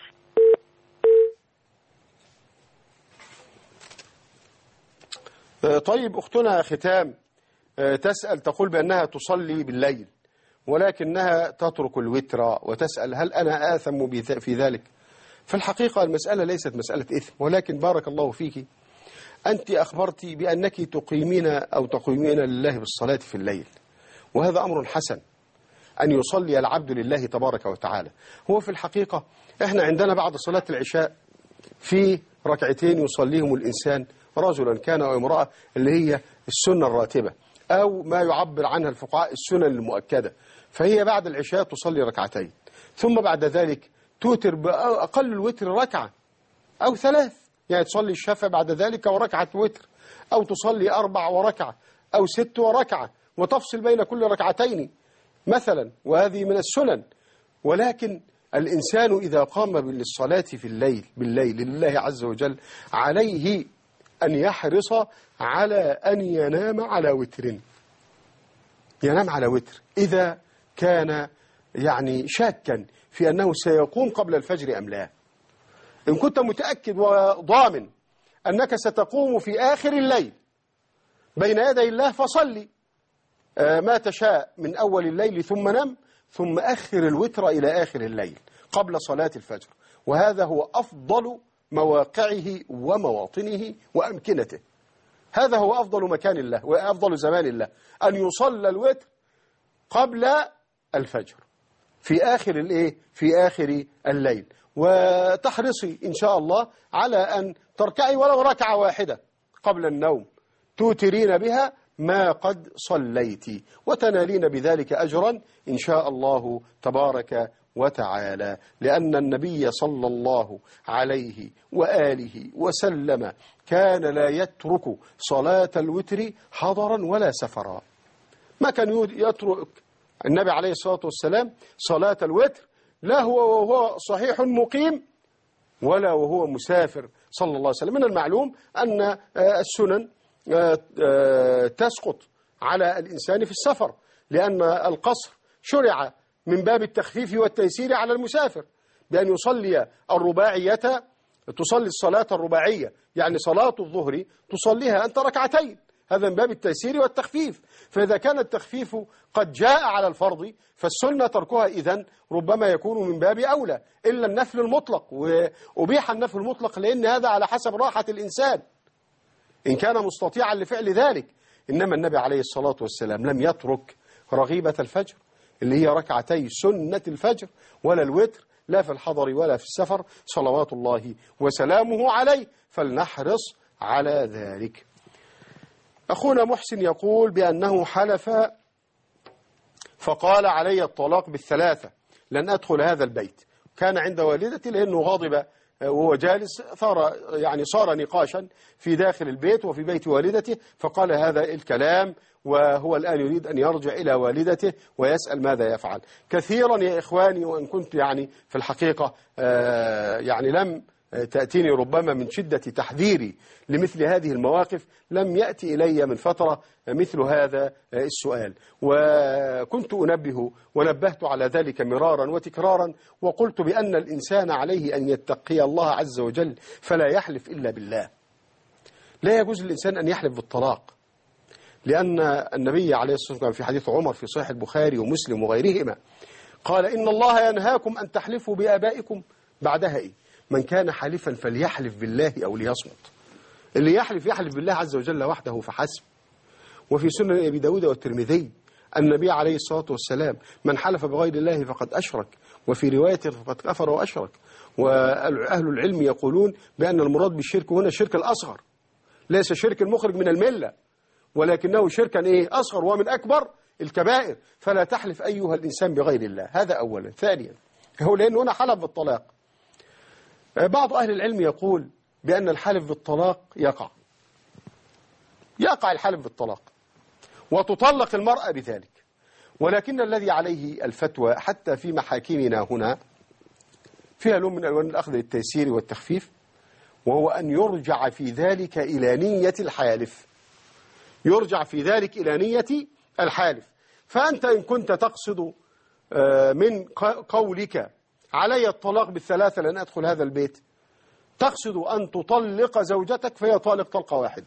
طيب أختنا ختام تسأل، تقول بأنها تصلي بالليل ولكنها تترك الوتر، وتسأل هل أنا آثم في ذلك؟ في الحقيقة المسألة ليست مسألة إثم، ولكن بارك الله فيك أنت أخبرت بأنك تقيمين لله بالصلاة في الليل، وهذا أمر حسن أن يصلي العبد لله تبارك وتعالى. هو في الحقيقة إحنا عندنا بعد صلاة العشاء في ركعتين يصليهم الإنسان، رجلا كان أو امرأة، اللي هي السنة الراتبة أو ما يعبر عنها الفقهاء السنن المؤكدة، فهي بعد العشاء تصلي ركعتين، ثم بعد ذلك توتر بأقل الوتر ركعة أو 3، يعني تصلي الشفع بعد ذلك وركعة وتر، أو تصلي 4 وركعة أو 6 وركعة، وتفصل بين كل ركعتين مثلا، وهذه من السنن. ولكن الإنسان إذا قام بالصلاة في بالليل لله عز وجل عليه أن يحرص على أن ينام على وتر، ينام على وتر إذا كان يعني شاكا في أنه سيقوم قبل الفجر أم لا. إن كنت متأكد وضامن أنك ستقوم في آخر الليل بين يدي الله فصلي ما تشاء من أول الليل ثم نم، ثم أخر الوتر إلى آخر الليل قبل صلاة الفجر، وهذا هو أفضل مواقعه ومواطنه وأمكنته. هذا هو أفضل مكان الله وأفضل زمان الله، أن يصلى الوتر قبل الفجر في آخر الليل. وتحرصي إن شاء الله على أن تركعي ولو ركعة واحدة قبل النوم توترين بها ما قد صليت، وتنالين بذلك أجرا إن شاء الله تبارك وتعالى، لأن النبي صلى الله عليه وآله وسلم كان لا يترك صلاة الوتر حضرا ولا سفرا. ما كان يترك النبي عليه الصلاة والسلام صلاة الوتر، لا هو وهو صحيح مقيم ولا وهو مسافر صلى الله عليه وسلم. من المعلوم أن السنن تسقط على الإنسان في السفر، لأن القصر شرع من باب التخفيف والتيسير على المسافر، بأن يصلي الرباعية، تصلي الصلاة الرباعية، يعني صلاة الظهر تصليها أنت ركعتين، هذا من باب التيسير والتخفيف. فإذا كان التخفيف قد جاء على الفرض فالسنة تركها إذن ربما يكون من باب أولى، إلا النفل المطلق، وأبيح النفل المطلق لأن هذا على حسب راحة الإنسان إن كان مستطيعا لفعل ذلك. إنما النبي عليه الصلاة والسلام لم يترك رغيبة الفجر اللي هي ركعتي سنة الفجر ولا الوتر، لا في الحضر ولا في السفر، صلوات الله وسلامه عليه، فلنحرص على ذلك. أخونا محسن يقول بأنه حلف فقال علي الطلاق بالثلاثة، لن أدخل هذا البيت، كان عند والدتي لأنه غاضب وهو جالس صار نقاشا في داخل البيت وفي بيت والدته، فقال هذا الكلام وهو الآن يريد أن يرجع إلى والدته ويسأل ماذا يفعل. كثيرا يا إخواني، وإن كنت في الحقيقة لم تأتيني ربما من شدة تحذيري لمثل هذه المواقف، لم يأتي إلي من فترة مثل هذا السؤال، وكنت أنبه ونبهت على ذلك مرارا وتكرارا، وقلت بأن الإنسان عليه أن يتقي الله عز وجل فلا يحلف إلا بالله. لا يجوز للإنسان أن يحلف بالطلاق، لأن النبي عليه الصلاة والسلام في حديث عمر في صحيح البخاري ومسلم وغيرهما قال إن الله ينهاكم أن تحلفوا بآبائكم. بعدها إيه؟ من كان حالفا فليحلف بالله أو ليصمت. اللي يحلف بالله عز وجل وحده فحسب. وفي سنن أبي داود والترمذي النبي عليه الصلاة والسلام من حلف بغير الله فقد أشرك، وفي رواية فقد كفر وأشرك. وأهل العلم يقولون بأن المراد بالشرك هنا الشرك الأصغر، ليس شرك المخرج من الملة، ولكنه شركا أصغر ومن أكبر الكبائر. فلا تحلف أيها الإنسان بغير الله، هذا أولا. ثانيا هو لأنه هنا حلف بالطلاق. بعض أهل العلم يقول بأن الحلف بالطلاق يقع الحلف بالطلاق وتطلق المرأة بذلك، ولكن الذي عليه الفتوى حتى في محاكمنا هنا فيها لون من ألوان الأخذ للتيسير والتخفيف، وهو أن يرجع في ذلك إلى نية الحالف. يرجع في ذلك إلى نية الحالف. فأنت إن كنت تقصد من قولك علي الطلاق بالثلاثة لن أدخل هذا البيت، تقصد أن تطلق زوجتك فهي طالق طلقة واحدة.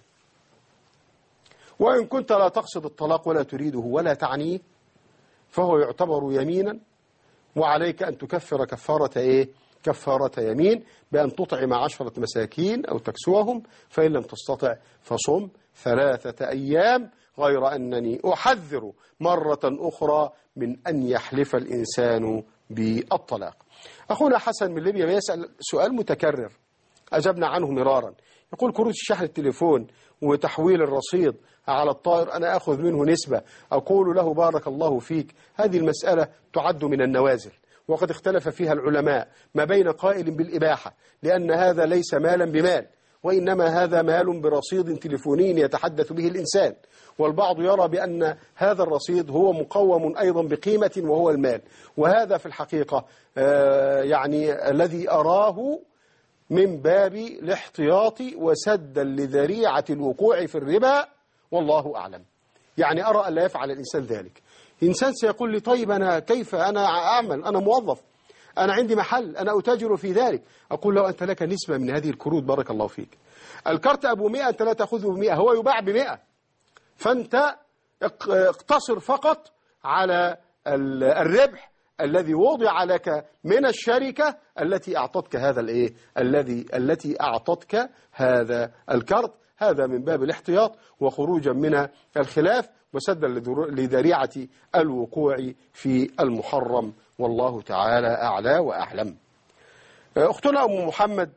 وإن كنت لا تقصد الطلاق ولا تريده ولا تعنيه فهو يعتبر يمينا، وعليك أن تكفر كفارة يمين بأن تطعم 10 مساكين أو تكسوهم، فإن لم تستطع فصم 3 أيام، غير أنني أحذر مرة أخرى من أن يحلف الإنسان بالطلاق. أخونا حسن من ليبيا بيسأل سؤال متكرر أجبنا عنه مرارا، يقول كروت شحن التليفون وتحويل الرصيد على الطائر أنا أخذ منه نسبة، أقول له بارك الله فيك، هذه المسألة تعد من النوازل، وقد اختلف فيها العلماء ما بين قائل بالإباحة لأن هذا ليس مالا بمال، وإنما هذا مال برصيد تليفوني يتحدث به الإنسان، والبعض يرى بأن هذا الرصيد هو مقوم أيضا بقيمة وهو المال. وهذا في الحقيقة الذي أراه من باب الاحتياط وسدا لذريعة الوقوع في الربا، والله أعلم. أرى أن لا يفعل الإنسان ذلك. إنسان سيقول لي طيب أنا كيف أنا أعمل، أنا موظف، أنا عندي محل، أنا أتاجر في ذلك. أقول له أنت لك نسبة من هذه الكروت بارك الله فيك. الكارت أبو 100 أنت لا تأخذه ب100، هو يباع ب100، فأنت اقتصر فقط على الربح الذي وضع لك من الشركة التي أعطتك هذا التي أعطتك هذا الكارت. هذا من باب الاحتياط وخروجا من الخلاف وسدا لذريعة الوقوع في المحرم، والله تعالى أعلى وأعلم. أختنا أم محمد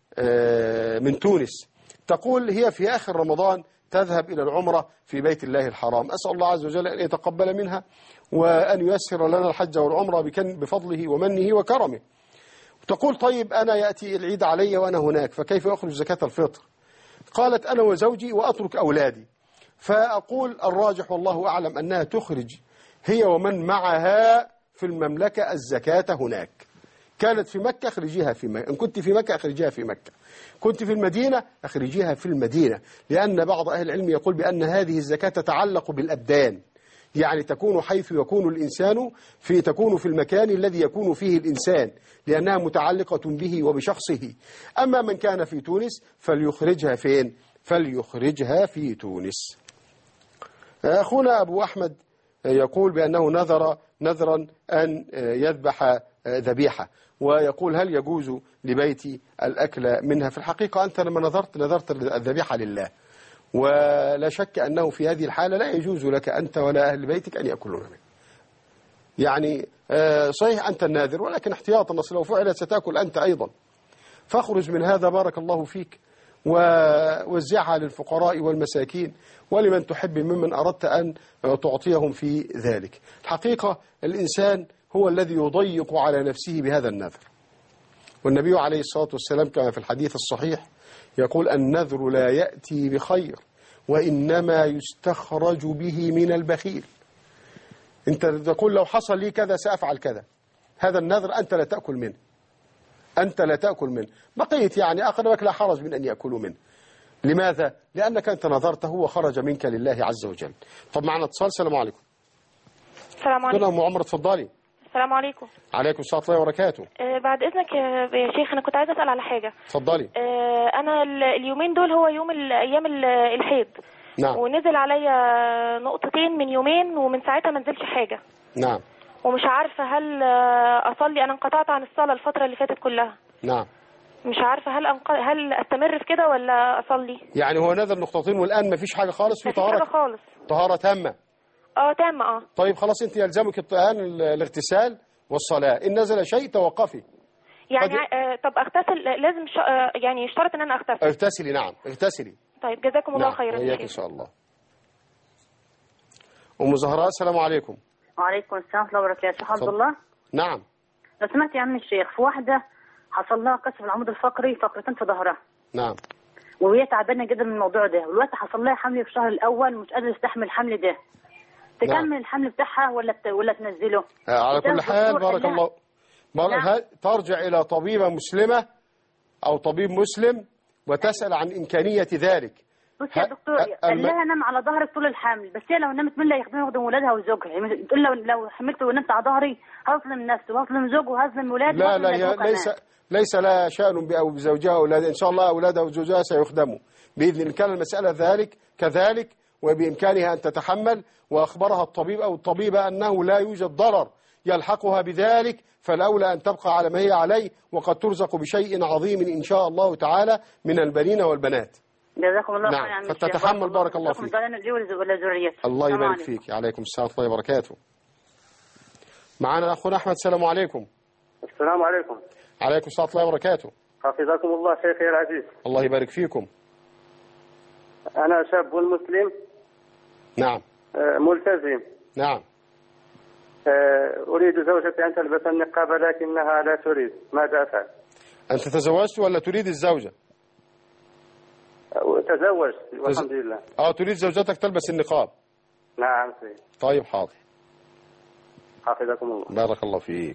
من تونس تقول هي في آخر رمضان تذهب إلى العمرة في بيت الله الحرام، أسأل الله عز وجل أن يتقبل منها وأن ييسر لنا الحج والعمرة بفضله ومنه وكرمه. تقول طيب أنا يأتي العيد علي وأنا هناك، فكيف أخرج زكاة الفطر؟ قالت أنا وزوجي وأترك أولادي. فأقول الراجح والله أعلم أنها تخرج هي ومن معها في المملكة الزكاة هناك. كانت في مكة أخرجيها في مكة، إن كنت في مكة أخرجيها في مكة، كنت في المدينة أخرجيها في المدينة، لأن بعض أهل العلم يقول بأن هذه الزكاة تتعلق بالأبدان، تكون حيث يكون الإنسان تكون في المكان الذي يكون فيه الإنسان، لأنها متعلقة به وبشخصه. أما من كان في تونس فليخرجها فين؟ فليخرجها في تونس. أخونا أبو أحمد يقول بأنه نذرا أن يذبح ذبيحة، ويقول هل يجوز لبيتي الأكل منها؟ في الحقيقة أنت لما نذرت الذبيحة لله، ولا شك أنه في هذه الحالة لا يجوز لك أنت ولا أهل بيتك أن يأكلون منه. صحيح أنت الناذر، ولكن احتياطا لو فعلت ستأكل أنت أيضا، فاخرج من هذا بارك الله فيك ووزعها للفقراء والمساكين ولمن تحب ممن أردت أن تعطيهم في ذلك. الحقيقة الإنسان هو الذي يضيق على نفسه بهذا النذر، والنبي عليه الصلاة والسلام كما في الحديث الصحيح يقول النذر لا يأتي بخير وإنما يستخرج به من البخيل. أنت تقول لو حصل لي كذا سأفعل كذا، هذا النذر أنت لا تأكل منه، أنت لا تأكل منه، بقية يعني أقربك لا حرج من أن يأكلوا منه. لماذا؟ لأنك أنت نذرته وخرج منك لله عز وجل. طب معنا اتصال. السلام عليكم. السلام عليكم. أم عمر اتفضلي. السلام عليكم. عليكم السلام ورحمة الله وبركاته. بعد إذنك يا شيخ، أنا كنت عايزة أسأل على حاجة. اتفضلي. أنا اليومين دول هو يوم أيام الحيض. نعم. ونزل عليا نقطتين من يومين، ومن ساعتها ما نزلش حاجة. نعم. ومش عارفة هل أصلي، أنا انقطعت عن الصلاة الفترة اللي فاتت كلها. نعم. مش عارفة هل أستمر في كده ولا أصلي. يعني هو نزل نقطتين والآن ما فيش حاجة خالص في طهارة؟ حاجة خالص. طهارة تامة. تامة. طيب خلاص، أنت يلزمك الآن الاغتسال والصلاة، إن نزل شيء توقفي. يعني طب أغتسل لازم يعني يشترط إن أنا أغتسل؟ اغتسلي. نعم اغتسلي. طيب جزاكم الله خيرا. إياك إن شاء الله. أم زهراء السلام عليكم. وعليكم السلام ورحمة الله وبركاته. شيخ عبد الله. نعم. لو سمحت يا عم الشيخ، في واحدة حصل لها كسر العمود الفقري، فقرتين في ظهرها. نعم. وهي تعبانة جدا من الموضوع ده، والوقت حصل لها حمل في الشهر الأول، مش قادرة تستحمل الحمل ده. تكمل نعم. الحمل بتاعها ولا تنزله؟ على كل حال بارك الله. نعم. ترجع إلى طبيبة مسلمة أو طبيب مسلم وتسأل عن إمكانية ذلك. بص يا دكتور، قال لها نام على ظهرك طول الحمل، بس هي لو نامت منها يخدم ولادها وزوجها. يعني تقول لو حملت ونمت على ظهري هظلم نفسي وهظلم زوجي وهظلم ولادي. لا هي ليس لها شأن بزوجها وأولادها، إن شاء الله أولادها وزوجها سيخدموا بإذن الله. كان المسألة ذلك كذلك وبإمكانها أن تتحمل، وأخبرها الطبيب أو الطبيبة أنه لا يوجد ضرر يلحقها بذلك، فالأولى أن تبقى على ما هي عليه، وقد ترزق بشيء عظيم إن شاء الله تعالى من البنين والبنات. جزاكم الله خيرا. نعم. فتتحمل بارك الله فيك. الله يبارك فيك. عليكم السلام ورحمة الله وبركاته. معنا أخونا أحمد. السلام عليكم. السلام عليكم. عليكم السلام ورحمة الله وبركاته. حفظكم الله شيخي العزيز. الله يبارك فيكم. أنا شاب مسلم. نعم. ملتزم. نعم. أريد زوجتي أن تلبس النقاب لكنها لا تريد، ماذا أفعل؟ أنت تزوجت ولا تريد الزوجة؟ تزوجت والحمد لله. تريد زوجتك تلبس النقاب؟ نعم سيدي. طيب حاضر. حفظكم الله. بارك الله فيك.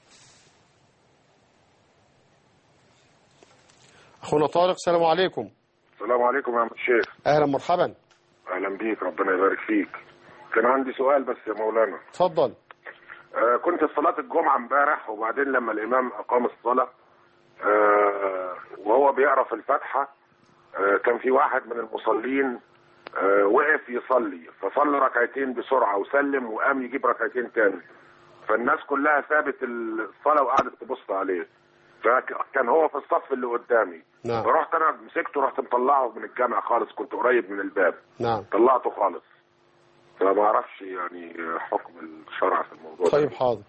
أخونا طارق السلام عليكم. السلام عليكم يا الشيخ. أهلا مرحبا. أهلا بيك، ربنا يبارك فيك. كان عندي سؤال بس يا مولانا. اتفضل. كنت في صلاة الجمعة امبارح، وبعدين لما الإمام أقام الصلاة وهو بيقرأ في الفاتحة كان في واحد من المصلين وقف يصلي، فصلى ركعتين بسرعة وسلم وقام يجيب ركعتين تاني، فالناس كلها سابت الصلاة وقعدت تبص عليه، فكان هو في الصف اللي قدامي. نعم. فرحت أنا مسكته، رحت مطلعه من الجامع خالص، كنت قريب من الباب. نعم. طلعته خالص، فما اعرفش يعني حكم الشرع في الموضوع. طيب حاضر.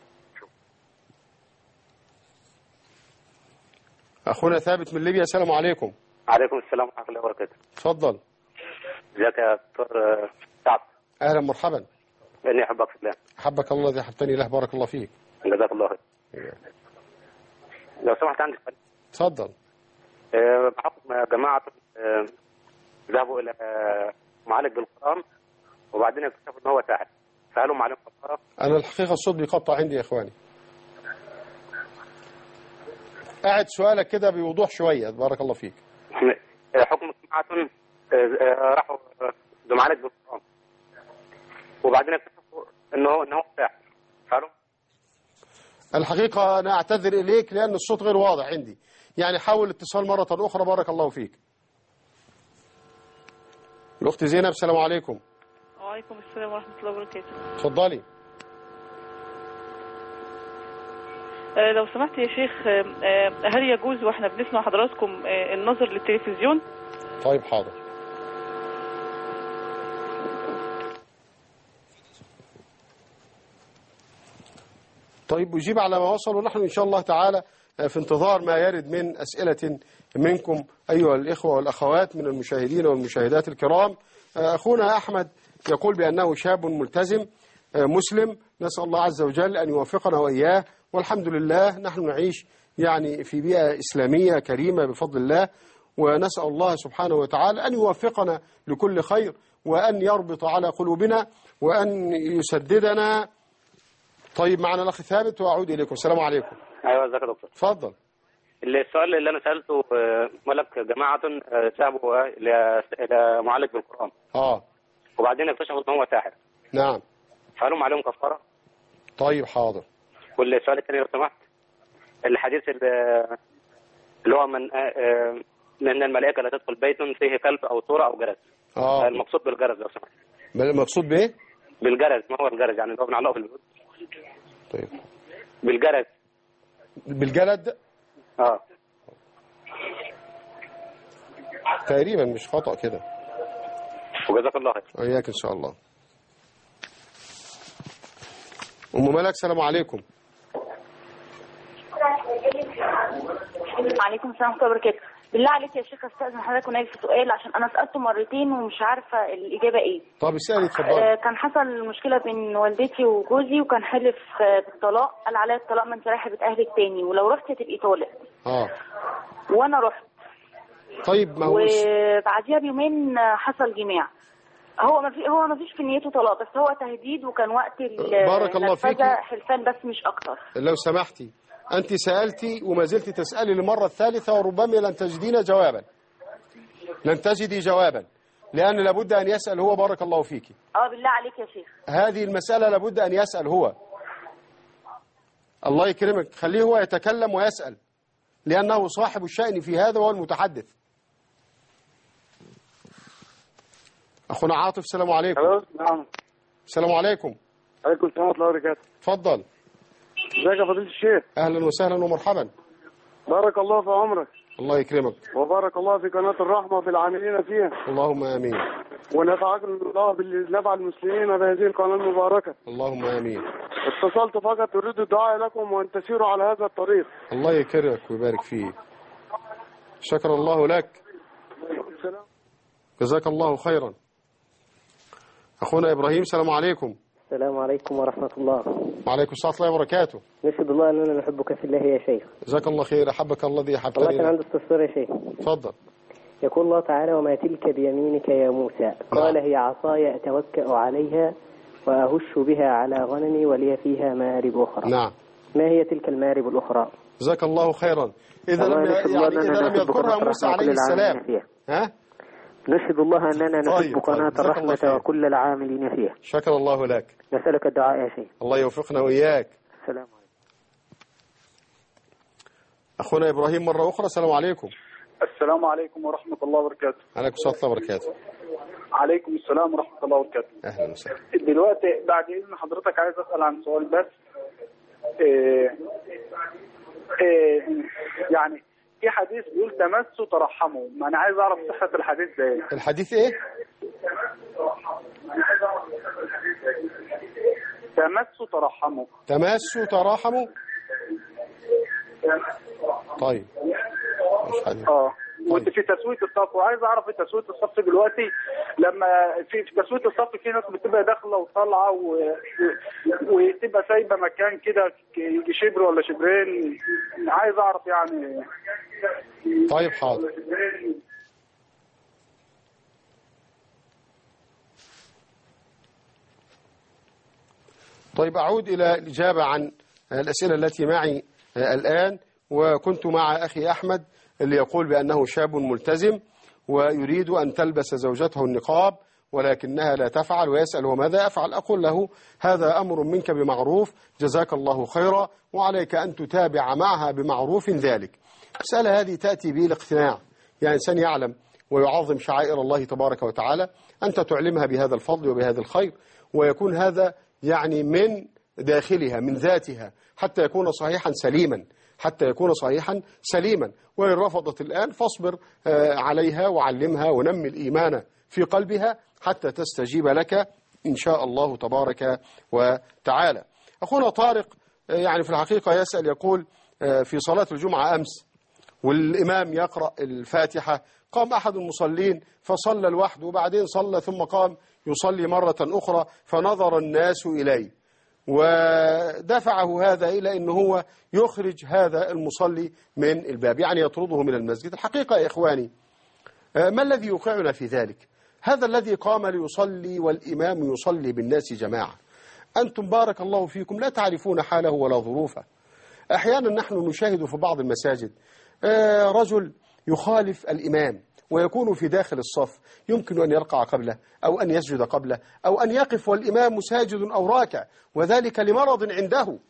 أخونا ثابت من ليبيا السلام عليكم. عليكم السلام ورحمة الله وبركاته. اتفضل. ازيك يا دكتور سعد؟ أهلا مرحبا. إني أحبك في الله. أحبك الله الذي أحبتني له، بارك الله فيك. جزاك الله خير. لو سمحت عندي سؤال. اتفضل. بحكم جماعة ذهبوا إلى معالج بالقرآن وبعدين اكتشفوا إن هو ساحر، فهل هم عليهم كفارة؟ أنا الحقيقة الصوت بيقطع عندي يا إخواني. قاعد سؤالك كده بوضوح شوية، بارك الله فيك. حكم جماعة راحوا لمعالج بالقرآن وبعدين اكتشفوا إن هو ساحر، فهل هم؟ الحقيقة أنا أعتذر إليك لأن الصوت غير واضح عندي، يعني حاول الاتصال مرة أخرى بارك الله فيك. الأخت زينب السلام عليكم. وعليكم السلام ورحمة الله وبركاته. اتفضلي. لو سمحت يا شيخ، هل يجوز واحنا بنسمع حضراتكم النظر للتلفزيون؟ طيب حاضر. طيب أجيب على ما وصل، ونحن إن شاء الله تعالى في انتظار ما يرد من أسئلة منكم أيها الإخوة والأخوات من المشاهدين والمشاهدات الكرام. أخونا أحمد يقول بأنه شاب ملتزم مسلم، نسأل الله عز وجل أن يوفقنا وإياه، والحمد لله نحن نعيش يعني في بيئة إسلامية كريمة بفضل الله، ونسأل الله سبحانه وتعالى أن يوفقنا لكل خير، وأن يربط على قلوبنا، وأن يسددنا. طيب معنا الأخ ثابت وأعود إليكم. السلام عليكم. ايوه ازيك يا دكتور. اتفضل. السؤال اللي انا سالته ملك جماعه ذهبوا الى معالج بالقران. وبعدين اكتشفوا ان هو ساحر. نعم. فهلهم عليهم كفاره؟ طيب حاضر. والسؤال الثاني لو سمحت، الحديث اللي هو من الملائكه لا تدخل بيت فيه كلب او صوره او جرس. المقصود بالجرس لو سمحت. المقصود بايه؟ بالجرس. ما هو الجرس؟ يعني اللي هو بنعلقه في البيوت. طيب. بالجرس. بالجلد؟ تقريبا مش خطأ كده. وجزاك الله خير. وإياك إن شاء الله. أم ملك السلام عليكم. وعليكم السلام ورحمة الله وبركاته. بالله عليك يا شيخ استاذن حضرتك وناجي في سؤال، عشان انا سالته مرتين ومش عارفه الاجابه ايه. طب اسالي اتفضلي. كان حصل مشكله بين والدتي وجوزي، وكان حلف بالطلاق، قال عليا الطلاق ما انت رايحه بيت اهلك تاني، ولو رحت تبقي طالق. وانا رحت. طيب ما هو وبعديها بيومين حصل جماع. هو ما فيش في نيته طلاق، بس هو تهديد، وكان وقت بارك الله فيكي حلفان بس مش اكتر. لو سمحتي، أنت سألتي وما زلت تسألي للمرة الثالثة، وربما لن تجدين جوابا. لن تجدي جوابا، لأن لابد أن يسأل هو. بارك الله فيكي. بالله عليك يا شيخ. هذه المسألة لابد أن يسأل هو. الله يكرمك، خليه هو يتكلم ويسأل، لأنه صاحب الشأن في هذا وهو المتحدث. أخونا عاطف السلام عليكم. نعم. السلام عليكم. عليكم السلام ورحمة الله وبركاته. اتفضل. ازيك يا فضيلة الشيخ؟ أهلا وسهلا ومرحبا. بارك الله في عمرك. الله يكرمك. وبارك الله في قناة الرحمة وفي العاملين فيها. اللهم آمين. ونفعك الله بالنفع المسلمين بهذه القناة المباركة. اللهم آمين. اتصلت فقط أريد الدعاء لكم وأن تسيروا على هذا الطريق. الله يكرمك ويبارك فيه. شكر الله لك. جزاك الله خيرا. أخونا إبراهيم السلام عليكم. السلام عليكم ورحمة الله. وعليكم السلام ورحمة الله وبركاته. نشهد الله أننا نحبك في الله يا شيخ. جزاك الله خير. أحبك الله الذي أحبتني. والله كان عندي استفسار يا شيخ. اتفضل. يقول الله تعالى: وما تلك بيمينك يا موسى؟ قال: هي عصاي أتوكأ عليها وأهش بها على غنمي ولي فيها مآرب أخرى. نعم. ما هي تلك المآرب الأخرى؟ جزاك الله خيرا. إذا لم يذكرها موسى عليه السلام. نشهد الله أننا نحب قناة الرحمة وكل العاملين فيها. شكر الله لك. نسألك الدعاء يا شيخ. الله يوفقنا وإياك. السلام عليكم. أخونا إبراهيم مرة أخرى. السلام عليكم. السلام عليكم ورحمة الله وبركاته. عليكم السلام وبركاته. عليكم السلام ورحمة الله وبركاته. أهلا وسهلا. دلوقتي بعد إذن حضرتك عايز أسأل عن سؤال بس. يعني في حديث بيقول تمسوا ترحموا، ما أنا عايز أعرف صحة الحديث ده إيه؟ الحديث إيه؟ تمسوا ترحموا. تمسوا تراحموا. طيب. مش حديث. وانت في تسوية الصف، وعايز اعرف في تسوية الصف دلوقتي لما في تسوية الصف في ناس بتبقى داخله وطالعه وتبقى سايبه مكان كده يجي شبر ولا شبرين، عايز اعرف يعني. طيب حاضر. طيب أعود إلى الإجابة عن الأسئلة التي معي الآن. وكنت مع أخي أحمد اللي يقول بأنه شاب ملتزم ويريد أن تلبس زوجته النقاب ولكنها لا تفعل، ويسأل وماذا أفعل؟ أقول له هذا أمر منك بمعروف، جزاك الله خيرا، وعليك أن تتابع معها بمعروف ذلك. المسألة هذه تأتي به الاقتناع، يعني إنسان يعلم ويعظم شعائر الله تبارك وتعالى، أنت تعلمها بهذا الفضل وبهذا الخير، ويكون هذا يعني من داخلها من ذاتها حتى يكون صحيحا سليما، حتى يكون صحيحا سليما. وإن رفضت الآن فاصبر عليها وعلمها ونمي الإيمان في قلبها حتى تستجيب لك إن شاء الله تبارك وتعالى. أخونا طارق يعني في الحقيقة يسأل يقول في صلاة الجمعة أمس والإمام يقرأ الفاتحة، قام أحد المصلين فصلى لوحده وبعدين صلى ثم قام يصلي مرة أخرى فنظر الناس إليه ودفعه هذا إلى أنه هو يخرج هذا المصلي من الباب، يعني يطرده من المسجد. الحقيقة يا إخواني، ما الذي يوقعنا في ذلك؟ هذا الذي قام ليصلي والإمام يصلي بالناس جماعة، أنتم بارك الله فيكم لا تعرفون حاله ولا ظروفه. أحيانا نحن نشاهد في بعض المساجد رجل يخالف الإمام ويكون في داخل الصف، يمكن أن يرقع قبله أو أن يسجد قبله أو أن يقف والإمام ساجد أو راكع، وذلك لمرض عنده.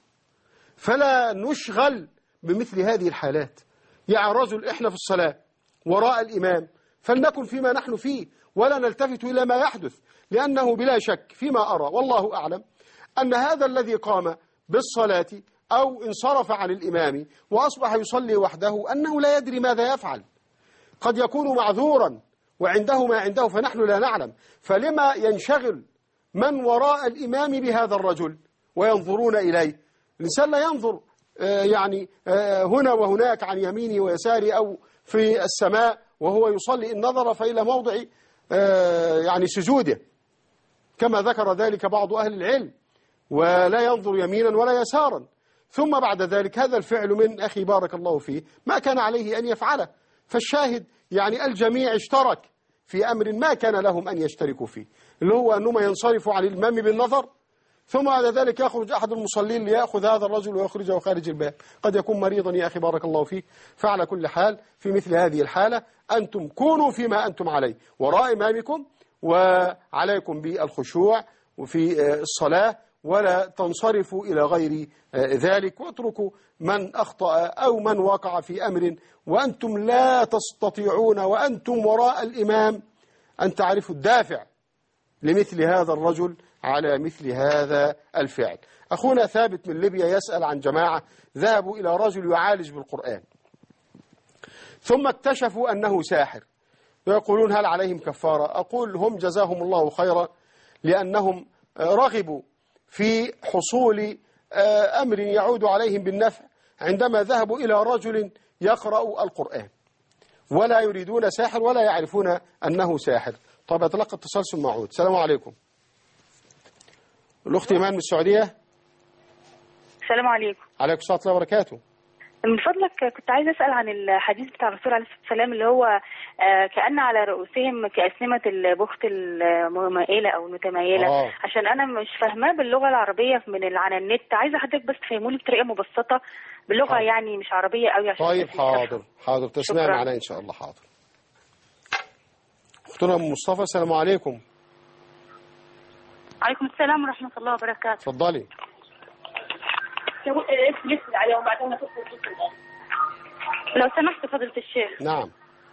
فلا نشغل بمثل هذه الحالات. يعني رجل إحنا في الصلاة وراء الإمام فلنكن فيما نحن فيه ولا نلتفت إلى ما يحدث، لأنه بلا شك فيما أرى والله أعلم أن هذا الذي قام بالصلاة أو انصرف عن الإمام وأصبح يصلي وحده أنه لا يدري ماذا يفعل، قد يكون معذورا وعنده ما عنده فنحن لا نعلم. فلما ينشغل من وراء الإمام بهذا الرجل وينظرون إليه؟ الإنسان لا ينظر يعني هنا وهناك عن يمينه ويساره أو في السماء وهو يصلي، إن نظر فإلى موضع يعني سجوده كما ذكر ذلك بعض أهل العلم، ولا ينظر يمينا ولا يسارا. ثم بعد ذلك هذا الفعل من أخي بارك الله فيه ما كان عليه أن يفعله. فالشاهد يعني الجميع اشترك في أمر ما كان لهم أن يشتركوا فيه، اللي هو أنهم ينصرفوا عن الإمام بالنظر، ثم بعد ذلك يخرج أحد المصلين ليأخذ هذا الرجل ويخرجه خارج الباب، قد يكون مريضا يا أخي بارك الله فيك. فعلى كل حال في مثل هذه الحالة أنتم كونوا فيما أنتم عليه وراء إمامكم، وعليكم بالخشوع وفي الصلاة، ولا تنصرفوا إلى غير ذلك، واتركوا من أخطأ أو من وقع في أمر وأنتم لا تستطيعون وأنتم وراء الإمام أن تعرفوا الدافع لمثل هذا الرجل على مثل هذا الفعل. أخونا ثابت من ليبيا يسأل عن جماعة ذهبوا إلى رجل يعالج بالقرآن ثم اكتشفوا أنه ساحر، ويقولون هل عليهم كفارة؟ أقول هم جزاهم الله خيرا، لأنهم رغبوا في حصول أمر يعود عليهم بالنفع عندما ذهبوا إلى رجل يقرأ القرآن، ولا يريدون ساحر ولا يعرفون أنه ساحر. طيب أتلقى اتصال ثم أعود. السلام عليكم. الأخت إيمان من السعودية. السلام عليكم. عليكم السلام ورحمة الله وبركاته. من فضلك كنت عايزة أسأل عن الحديث بتاع الرسول عليه الصلاة والسلام اللي هو كأن على رؤوسهم كأسنمة البخت الممائلة أو المتمايلة. عشان أنا مش فاهماه باللغة العربية من على النت، عايزة حضرتك بس تفهموني بطريقة مبسطة باللغة يعني مش عربية قوي. عشان طيب حاضر تسمع معنا إن شاء الله. حاضر. أختنا مصطفى السلام عليكم. عليكم السلام ورحمة الله وبركاته. اتفضلي. لو سمحت فضيلة الشيخ. نعم.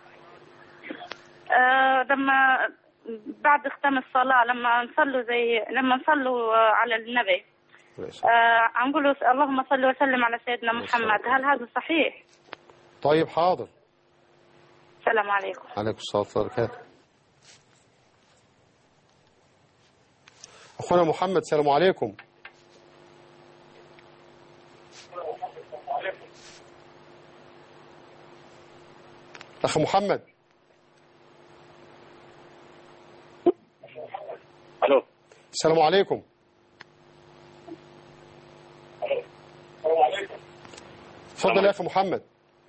لما بعد ختام الصلاة لما نصلوا على النبي هنقول اللهم صل وسلم على سيدنا محمد، هل هذا صحيح؟ طيب حاضر. السلام عليكم. عليكم السلام ورحمة الله وبركاته. أخونا محمد السلام عليكم. أخ محمد. ألو. السلام عليكم. تفضل يا أخي محمد.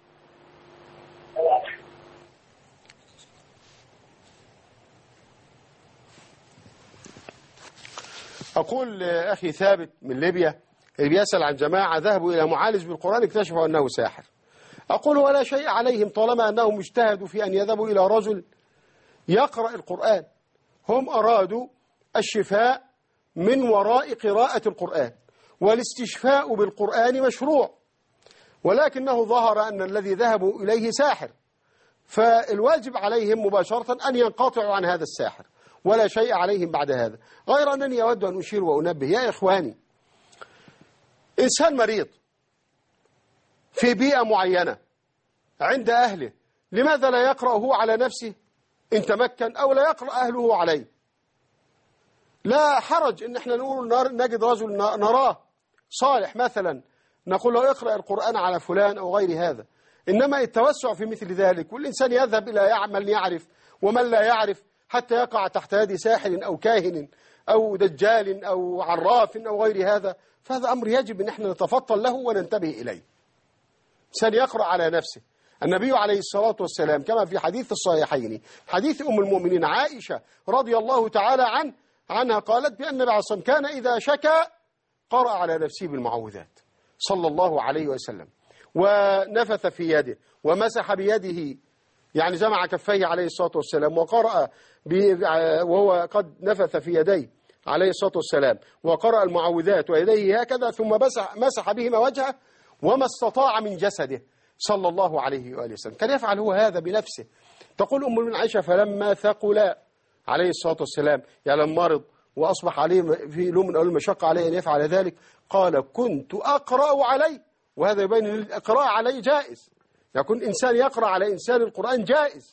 أقول أخي ثابت من ليبيا اللي بيسأل عن جماعة ذهبوا إلى معالج بالقرآن اكتشفوا أنه ساحر. أقول ولا شيء عليهم طالما أنهم اجتهدوا في أن يذهبوا إلى رجل يقرأ القرآن. هم أرادوا الشفاء من وراء قراءة القرآن، والاستشفاء بالقرآن مشروع، ولكنه ظهر أن الذي ذهبوا إليه ساحر، فالواجب عليهم مباشرة أن ينقطعوا عن هذا الساحر، ولا شيء عليهم بعد هذا. غير أنني أود أن أشير وأنبه يا إخواني، إنسان مريض في بيئة معينة عند أهله، لماذا لا يقرأ هو على نفسه إن تمكن، أو لا يقرأ أهله عليه؟ لا حرج إن احنا نقول نجد رجل نراه صالح مثلا نقول له اقرأ القرآن على فلان أو غير هذا. إنما التوسع في مثل ذلك والإنسان يذهب إلى يعمل يعرف ومن لا يعرف حتى يقع تحت يد ساحر أو كاهن أو دجال أو عراف أو غير هذا، فهذا أمر يجب أن احنا نتفطن له وننتبه إليه. إنسان يقرأ على نفسه. النبي عليه الصلاة والسلام كما في حديث الصحيحين حديث أم المؤمنين عائشة رضي الله تعالى عنها قالت بأن النبي عليه الصلاة والسلام كان إذا شكى قرأ على نفسه بالمعوذات صلى الله عليه وسلم، ونفث في يده ومسح بيده، يعني جمع كفيه عليه الصلاة والسلام، وقرأ وهو قد نفث في يديه عليه الصلاة والسلام، وقرأ المعوذات ويديه هكذا، ثم مسح بهما وجهه وما استطاع من جسده صلى الله عليه وآله وسلم. كان يفعل هو هذا بنفسه. تقول أم المؤمنين عائشة فلما ثقل عليه الصلاة والسلام، يعني لما مرض وأصبح عليه في لوم من أول المشقة عليه أن يفعل ذلك، قال كنت أقرأ عليه، وهذا يبين أن القراءة عليه جائز، يكون إنسان يقرأ على إنسان القرآن جائز،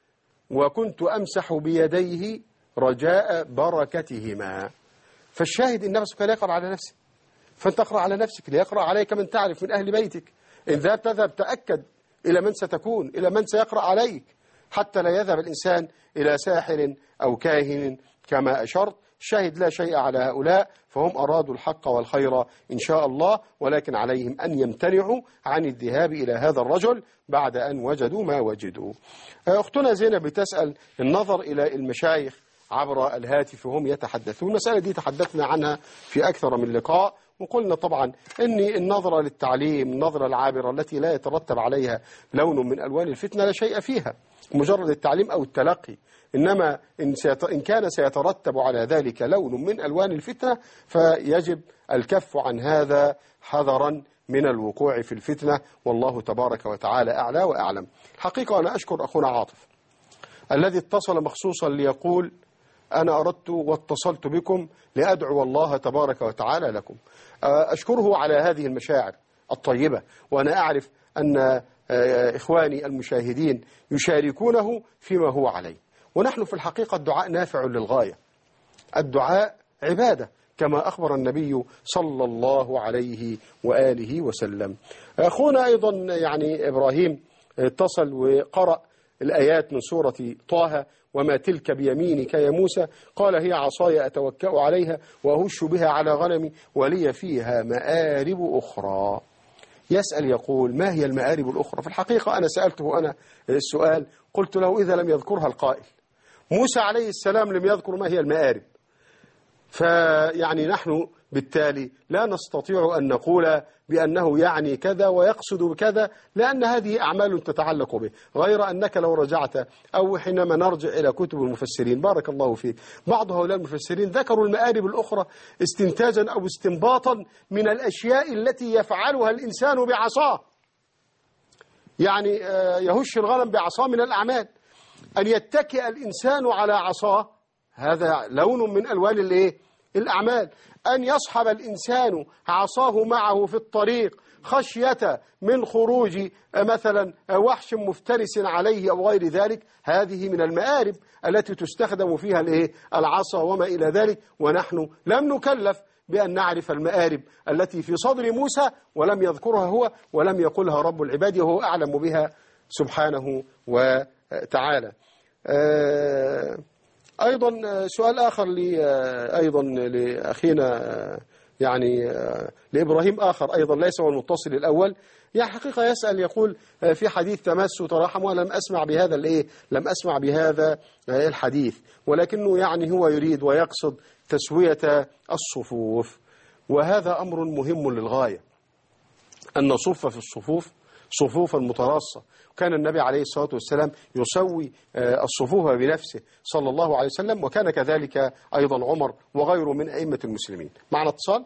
وكنت أمسح بيديه رجاء بركتهما. فالشاهد إن نفسك لا يقرأ على نفسه، فأنت اقرأ على نفسك ليقرأ عليك من تعرف من أهل بيتك. إن ذهبت تذهب تأكد إلى من ستكون، إلى من سيقرأ عليك، حتى لا يذهب الإنسان إلى ساحر أو كاهن كما أشرت. الشاهد لا شيء على هؤلاء، فهم أرادوا الحق والخير إن شاء الله، ولكن عليهم أن يمتنعوا عن الذهاب إلى هذا الرجل بعد أن وجدوا ما وجدوا. أختنا زينب بتسأل النظر إلى المشايخ عبر الهاتف وهم يتحدثون. المسألة دي تحدثنا عنها في أكثر من لقاء، وقلنا طبعا أن النظرة للتعليم، النظرة العابرة التي لا يترتب عليها لون من ألوان الفتنة لا شيء فيها، مجرد التعليم أو التلقي. إنما إن كان سيترتب على ذلك لون من ألوان الفتنة فيجب الكف عن هذا حذرا من الوقوع في الفتنة، والله تبارك وتعالى أعلى وأعلم. الحقيقة أنا أشكر أخونا عاطف الذي اتصل مخصوصا ليقول أنا أردت واتصلت بكم لأدعو الله تبارك وتعالى لكم. أشكره على هذه المشاعر الطيبة، وأنا أعرف أن إخواني المشاهدين يشاركونه فيما هو عليه. ونحن في الحقيقة الدعاء نافع للغاية، الدعاء عبادة كما أخبر النبي صلى الله عليه وآله وسلم. أخونا أيضا يعني إبراهيم اتصل وقرأ الآيات من سورة طه وما تلك بيمينك يا موسى، قال هي عصاي أتوكأ عليها وأهش بها على غنمي ولي فيها مآرب أخرى. يسأل يقول ما هي المآرب الأخرى؟ في الحقيقة أنا سألته أنا السؤال، قلت له إذا لم يذكرها القائل. موسى عليه السلام لم يذكر ما هي المآرب، فيعني نحن بالتالي لا نستطيع أن نقول بأنه يعني كذا ويقصد بكذا، لأن هذه أعمال تتعلق به، غير أنك لو رجعت أو حينما نرجع إلى كتب المفسرين بارك الله فيك، بعض هؤلاء المفسرين ذكروا المآرب الأخرى استنتاجا أو استنباطا من الأشياء التي يفعلها الإنسان بعصاه. يعني يهش الغنم بعصاه من الأعمال، أن يتكئ الإنسان على عصاه هذا لون من ألوان الأعمال، أن يصحب الإنسان عصاه معه في الطريق خشية من خروج مثلا وحش مفترس عليه أو غير ذلك، هذه من المآرب التي تستخدم فيها العصا وما إلى ذلك. ونحن لم نكلف بأن نعرف المآرب التي في صدر موسى، ولم يذكرها هو ولم يقلها رب العباد، وهو أعلم بها سبحانه وتعالى. أيضا سؤال آخر أيضا لأخينا يعني لإبراهيم آخر أيضا ليس هو المتصل الأول، يعني حقيقة يسأل يقول في حديث تمس وتراحم، ولم أسمع بهذا لم أسمع بهذا الحديث، ولكنه يعني هو يريد ويقصد تسوية الصفوف، وهذا أمر مهم للغاية أن نصف في الصفوف صفوفا متراصة. كان النبي عليه الصلاة والسلام يسوي الصفوف بنفسه صلى الله عليه وسلم، وكان كذلك أيضا عمر وغيره من أئمة المسلمين. معنا اتصال.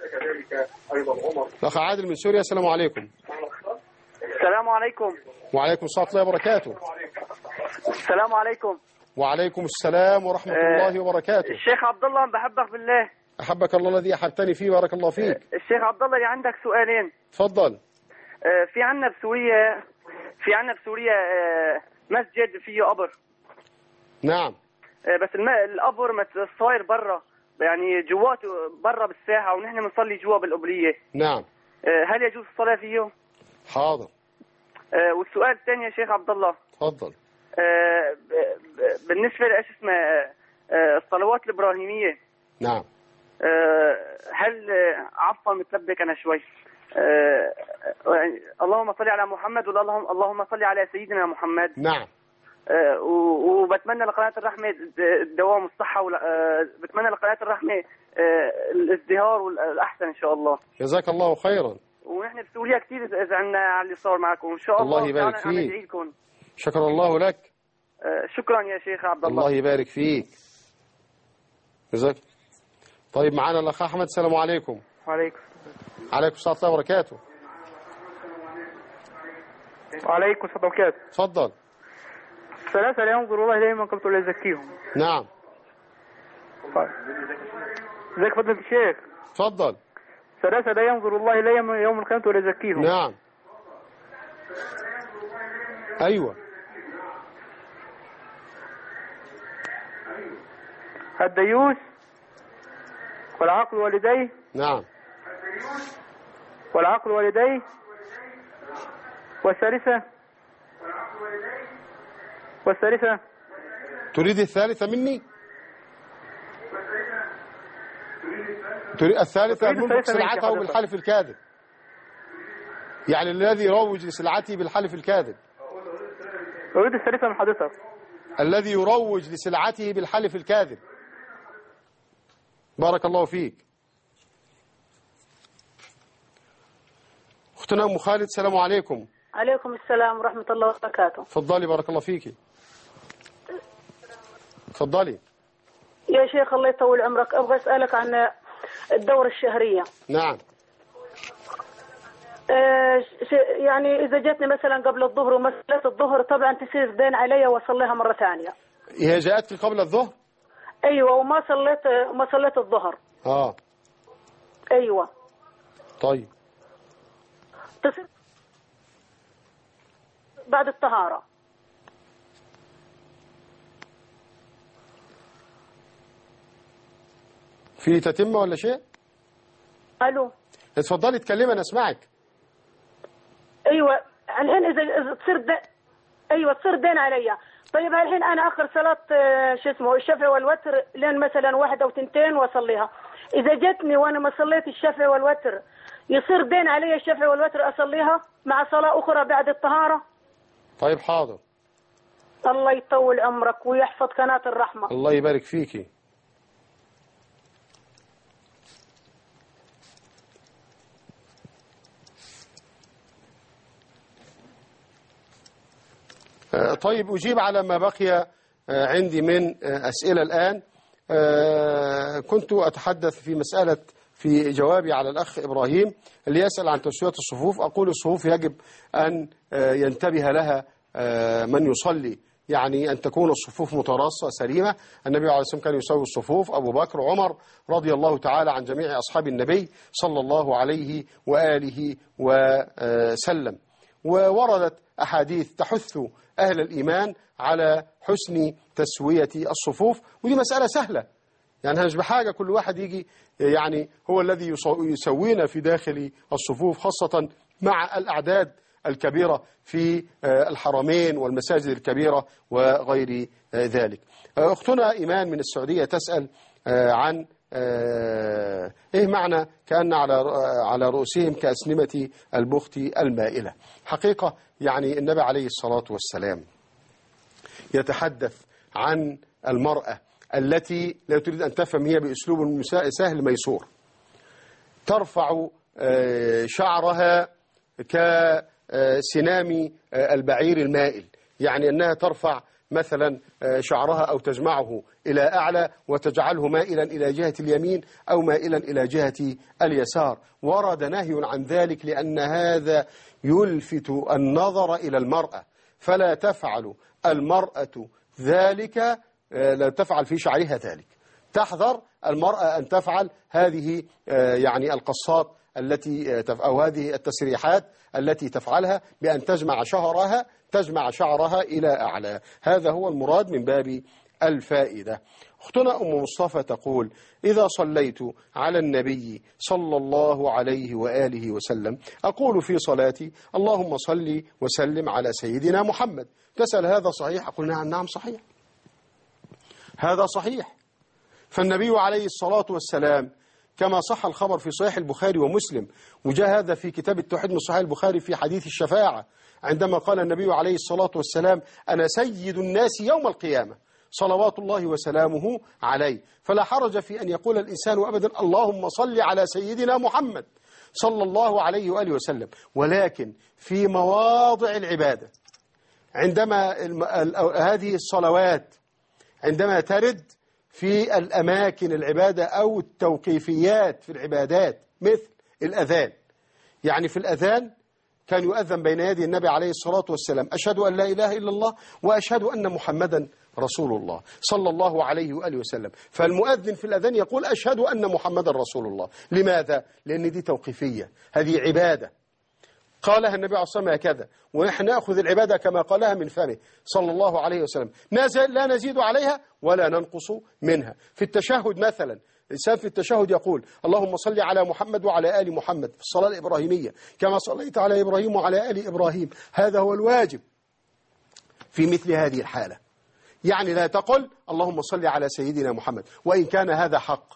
الأخ عادل من سوريا، السلام عليكم. السلام عليكم. وعليكم السلام ورحمة الله وبركاته. السلام عليكم. وعليكم السلام ورحمة الله وبركاته. الشيخ عبد الله بحبك بالله. أحبك الله الذي أحبتني فيه، بارك الله فيك. الشيخ عبد الله لي عندك سؤالين. تفضل. في عنا بسوريا مسجد فيه قبر. نعم. بس القبر صاير برا، يعني جواته برا بالساحة، ونحن بنصلي جوا بالقبلية. نعم. هل يجوز الصلاة فيه؟ حاضر. والسؤال الثاني يا شيخ عبد الله. تفضل. بالنسبة لإيش اسمه الصلوات الإبراهيمية، نعم. هل عفوا متلبك أنا شوي. اللهم صل على محمد اللهم صل على سيدنا محمد. نعم. وبتمنى لقناة الرحمة دوام الصحة بتمنى لقناة الرحمة الازدهار والأحسن إن شاء الله. جزاك الله خيرا. ونحن بسوريا كثير زعلنا على اللي صار معكم إن شاء الله. الله يبارك فيك. شكر الله لك. شكرا يا شيخ عبد الله. الله يبارك فيك. جزاك. طيب معانا الأخ أحمد. السلام عليكم. وعليكم السلام ورحمة الله وبركاته. وعليكم السلام وبركاته. اتفضل. 3 لا ينظر الله إليهم من قبل ولا يزكيهم. نعم. ازيك فضلك الشيخ؟ اتفضل. 3 لا ينظر الله إليهم يوم القيامة ولا يزكيهم. نعم. أيوة. الديوث والعقل والديه. نعم. والعقل والديه. والثالثة تريد الثالثة مني؟ تريد الثالثة منفق سلعته بالحلف الكاذب، يعني الذي يروج لسلعته بالحلف الكاذب. أريد الثالثة من حضرتك. الذي يروج لسلعته بالحلف الكاذب. بارك الله فيك. اختنا ام خالد. السلام عليكم. عليكم السلام ورحمة الله وبركاته. تفضلي. بارك الله فيكي. تفضلي يا شيخ الله يطول عمرك. أبغى أسألك عن الدورة الشهرية. نعم. يعني إذا جاتني مثلا قبل الظهر ومسألة الظهر طبعا تصير دين علي وأصليها مرة ثانية. هي جاءتك قبل الظهر؟ أيوة. وما صليت الظهر. أيوة. طيب. تصير بعد الطهارة. في تتمة ولا شيء؟ ألو. اتفضلي اتكلمي أنا أسمعك. أيوة. الحين إذا تصير أيوة تصير دين عليا. طيب الحين أنا آخر صلاة الشفع والوتر لين مثلا 1 أو 2 وأصليها. إذا جتني وأنا ما صليت الشفع والوتر يصير دين علي الشفع والوتر أصليها مع صلاة أخرى بعد الطهارة؟ طيب حاضر. الله يطول عمرك ويحفظ قناة الرحمة. الله يبارك فيكي. طيب أجيب على ما بقي عندي من أسئلة الآن. كنت أتحدث في مسألة في جوابي على الأخ إبراهيم اللي يسأل عن تسوية الصفوف. أقول الصفوف يجب أن ينتبه لها من يصلي، يعني أن تكون الصفوف متراصة سليمة. النبي عليه الصلاة والسلام كان يسوي الصفوف، أبو بكر، عمر رضي الله تعالى عن جميع أصحاب النبي صلى الله عليه وآله وسلم. ووردت أحاديث تحث أهل الإيمان على حسن تسوية الصفوف، ودي مسألة سهلة، يعني مش بحاجة كل واحد يجي يعني هو الذي يسوينا في داخل الصفوف، خاصة مع الأعداد الكبيرة في الحرمين والمساجد الكبيرة وغير ذلك. أختنا إيمان من السعودية تسأل عن إيه معنى كأن على رؤوسهم كأسنمة البخت المائلة. حقيقة يعني النبي عليه الصلاة والسلام يتحدث عن المرأة التي لا تريد أن تفهم هي بأسلوب سهل ميسور، ترفع شعرها كسنام البعير المائل، يعني أنها ترفع مثلا شعرها أو تجمعه إلى أعلى وتجعله مائلا إلى جهة اليمين أو مائلا إلى جهة اليسار. ورد نهي عن ذلك لأن هذا يلفت النظر إلى المرأة، فلا تفعل المرأة ذلك، لا تفعل في شعرها ذلك. تحذر المرأة أن تفعل هذه يعني القصات التي أو هذه التسريحات التي تفعلها بأن تجمع شعرها إلى أعلى. هذا هو المراد من باب الفائدة. أختنا أم مصطفى تقول: إذا صليت على النبي صلى الله عليه وآله وسلم أقول في صلاتي اللهم صل وسلم على سيدنا محمد. تسأل هذا صحيح؟ أقول نعم صحيح، هذا صحيح. فالنبي عليه الصلاة والسلام كما صح الخبر في صحيح البخاري ومسلم، وجاء هذا في كتاب التوحيد من صحيح البخاري في حديث الشفاعة، عندما قال النبي عليه الصلاة والسلام: أنا سيد الناس يوم القيامة صلوات الله وسلامه عليه. فلا حرج في أن يقول الإنسان أبدا اللهم صل على سيدنا محمد صلى الله عليه وآله وسلم، ولكن في مواضع العبادة، عندما هذه الصلوات عندما ترد في الأماكن العبادة أو التوقيفيات في العبادات، مثل الأذان. يعني في الأذان كان يؤذن بين يدي النبي عليه الصلاة والسلام: أشهد أن لا إله إلا الله وأشهد أن محمدا رسول الله صلى الله عليه وآله وسلم. فالمؤذن في الأذان يقول: أشهد أن محمدا رسول الله. لماذا؟ لأن دي توقيفية، هذه عبادة قالها النبي عليه الصلاة والسلام هكذا، ونحن نأخذ العبادة كما قالها من فمه صلى الله عليه وسلم، لا نزيد عليها ولا ننقص منها. في التشهد مثلا، الإنسان في التشهد يقول: اللهم صل على محمد وعلى آل محمد في الصلاة الإبراهيمية كما صليت على إبراهيم وعلى آل إبراهيم. هذا هو الواجب في مثل هذه الحالة. يعني لا تقل اللهم صل على سيدنا محمد، وإن كان هذا حق،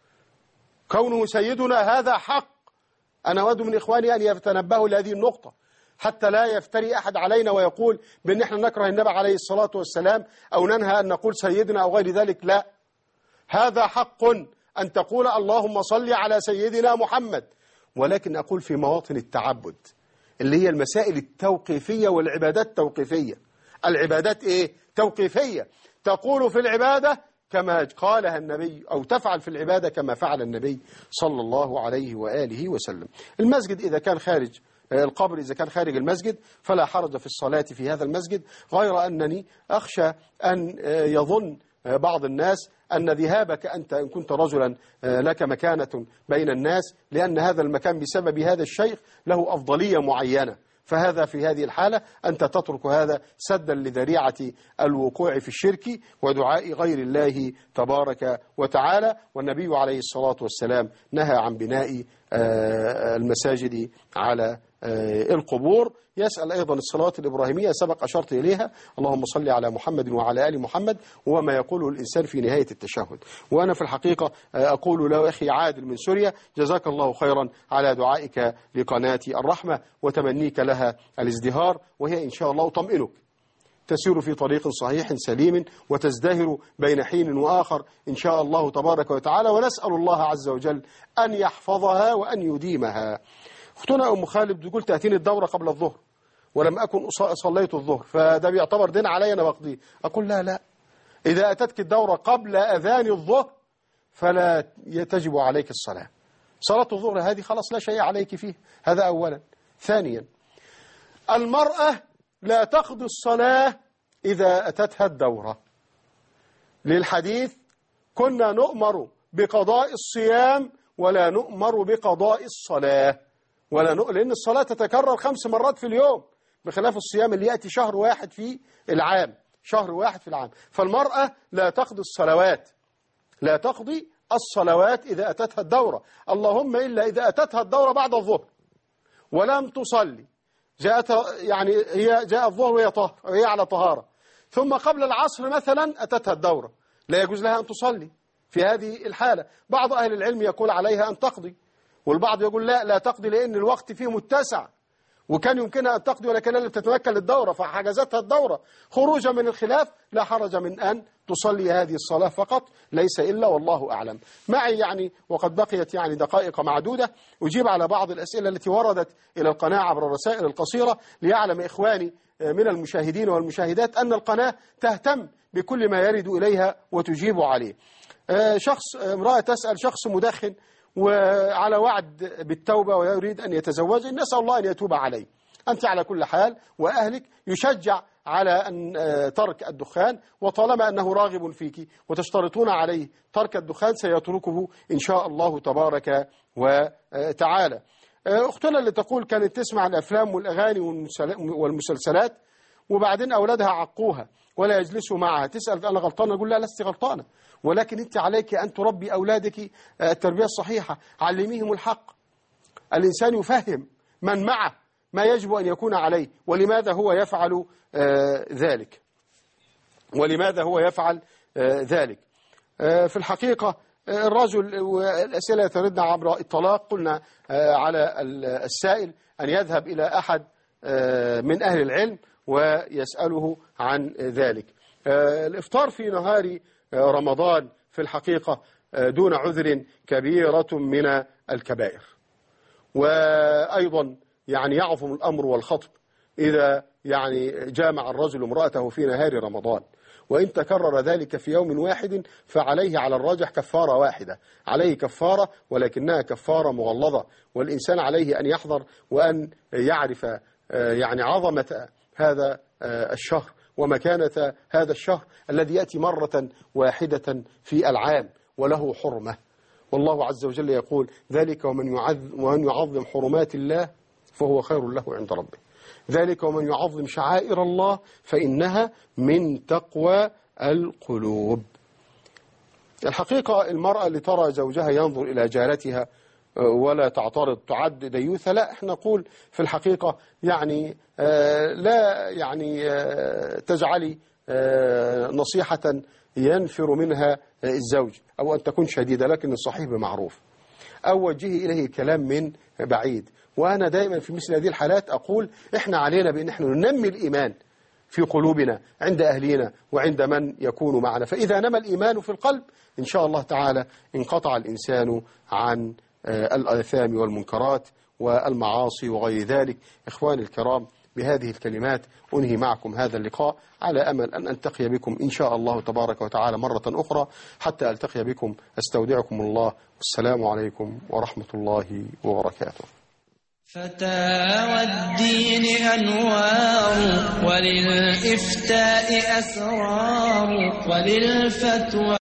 كونه سيدنا هذا حق. أنا أود من إخواني أن يتنبهوا لهذه النقطة، حتى لا يفتري أحد علينا ويقول بأن احنا نكره النبي عليه الصلاة والسلام أو ننهى أن نقول سيدنا أو غير ذلك. لا، هذا حق أن تقول اللهم صل على سيدنا محمد، ولكن أقول في مواطن التعبد اللي هي المسائل التوقيفية والعبادات التوقيفية. العبادات إيه؟ توقيفية، تقول في العبادة كما قالها النبي، أو تفعل في العبادة كما فعل النبي صلى الله عليه وآله وسلم. المسجد إذا كان خارج القبر، إذا كان خارج المسجد فلا حرج في الصلاة في هذا المسجد، غير أنني أخشى أن يظن بعض الناس أن ذهابك أنت إن كنت رجلا لك مكانة بين الناس، لأن هذا المكان بسبب هذا الشيخ له أفضلية معينة، فهذا في هذه الحالة أنت تترك هذا سدا لذريعة الوقوع في الشرك ودعاء غير الله تبارك وتعالى. والنبي عليه الصلاة والسلام نهى عن بناء المساجد على القبور. يسأل أيضا الصلوات الإبراهيمية سبق أشرت إليها: اللهم صل على محمد وعلى آل محمد، وما يقوله الإنسان في نهاية التشهد. وأنا في الحقيقة أقول له أخي عادل من سوريا: جزاك الله خيرا على دعائك لقناة الرحمة وتمنيك لها الازدهار، وهي إن شاء الله أطمئنك تسير في طريق صحيح سليم وتزدهر بين حين وآخر إن شاء الله تبارك وتعالى، ونسأل الله عز وجل أن يحفظها وأن يديمها. أختنا أم خالد تقول: تأتيني الدورة قبل الظهر ولم أكن صليت الظهر، فده بيعتبر دين علي أنا بقضيه. أقول: لا، إذا أتتك الدورة قبل أذان الظهر فلا تجب عليك الصلاة. صلاة الظهر هذه خلاص لا شيء عليك فيه. هذا أولا. ثانيا، المرأة لا تقضي الصلاة إذا أتتها الدورة، للحديث: كنا نؤمر بقضاء الصيام ولا نؤمر بقضاء الصلاة، لأن الصلاة تتكرر 5 مرات في اليوم، بخلاف الصيام اللي يأتي شهر واحد في العام. فالمرأة لا تقضي الصلوات إذا أتتها الدورة، اللهم إلا إذا أتتها الدورة بعد الظهر ولم تصلي، جاء الظهر وهي على طهارة، ثم قبل العصر مثلا أتتها الدورة، لا يجوز لها أن تصلي في هذه الحالة. بعض أهل العلم يقول عليها أن تقضي، والبعض يقول لا تقضي لأن الوقت فيه متسع، وكان يمكنها أن تقضي ولكن لم تتمكن للدورة فحجزتها الدورة. خروجا من الخلاف لا حرج من أن تصلي هذه الصلاة فقط، ليس إلا والله أعلم. معي وقد بقيت دقائق معدودة أجيب على بعض الأسئلة التي وردت إلى القناة عبر الرسائل القصيرة، ليعلم إخواني من المشاهدين والمشاهدات أن القناة تهتم بكل ما يرد إليها وتجيب عليه. امرأة تسأل شخص مدخن وعلى وعد بالتوبة ويريد أن يتزوج، نسأل الله أن يتوب عليه. أنت على كل حال وأهلك يشجع على أن ترك الدخان، وطالما أنه راغب فيك وتشترطون عليه ترك الدخان سيتركه إن شاء الله تبارك وتعالى. أختنا اللي تقول كانت تسمع الأفلام والأغاني والمسلسلات وبعدين أولادها عقوها ولا يجلسوا معها، تسأل أنا غلطانة؟ أقول لا، لست غلطانة، ولكن أنت عليك أن تربي أولادك التربية الصحيحة، علميهم الحق. الإنسان يفهم من معه ما يجب أن يكون عليه ولماذا هو يفعل ذلك. في الحقيقة الرجل والأسئلة تردنا عبر الطلاق. قلنا على السائل أن يذهب إلى أحد من أهل العلم ويسأله عن ذلك. الإفطار في نهار رمضان في الحقيقة دون عذر كبيرة من الكبائر، وأيضا يعني يعظم الأمر والخطب إذا يعني جامع الرجل امرأته في نهار رمضان، وإن تكرر ذلك في يوم واحد فعليه على الراجح كفارة واحدة، عليه كفارة ولكنها كفارة مغلظة، والإنسان عليه أن يحذر وأن يعرف يعني عظمة هذا الشهر ومكانة هذا الشهر الذي يأتي مرة واحدة في العام وله حرمة. والله عز وجل يقول ذلك ومن يعظم حرمات الله فهو خير له عند ربه، ذلك ومن يعظم شعائر الله فإنها من تقوى القلوب. الحقيقة المرأة اللي ترى زوجها ينظر إلى جارتها ولا تعترض تعد ديوثة، لا، احنا نقول في الحقيقة يعني لا يعني تجعلي نصيحة ينفر منها الزوج أو أن تكون شديدة، لكن الصحيح بمعروف أو وجهي إليه الكلام من بعيد. وأنا دائما في مثل هذه الحالات أقول إحنا علينا بأن احنا ننمي الإيمان في قلوبنا عند أهلينا وعند من يكون معنا، فإذا نمى الإيمان في القلب إن شاء الله تعالى انقطع الإنسان عن الآثام والمنكرات والمعاصي وغير ذلك. إخواني الكرام، بهذه الكلمات أنهي معكم هذا اللقاء، على أمل أن ألتقي بكم إن شاء الله تبارك وتعالى مرة أخرى. حتى ألتقي بكم أستودعكم الله، والسلام عليكم ورحمة الله وبركاته. فتاوى الدين أنوار، وللإفتاء أسرار، وللفتوى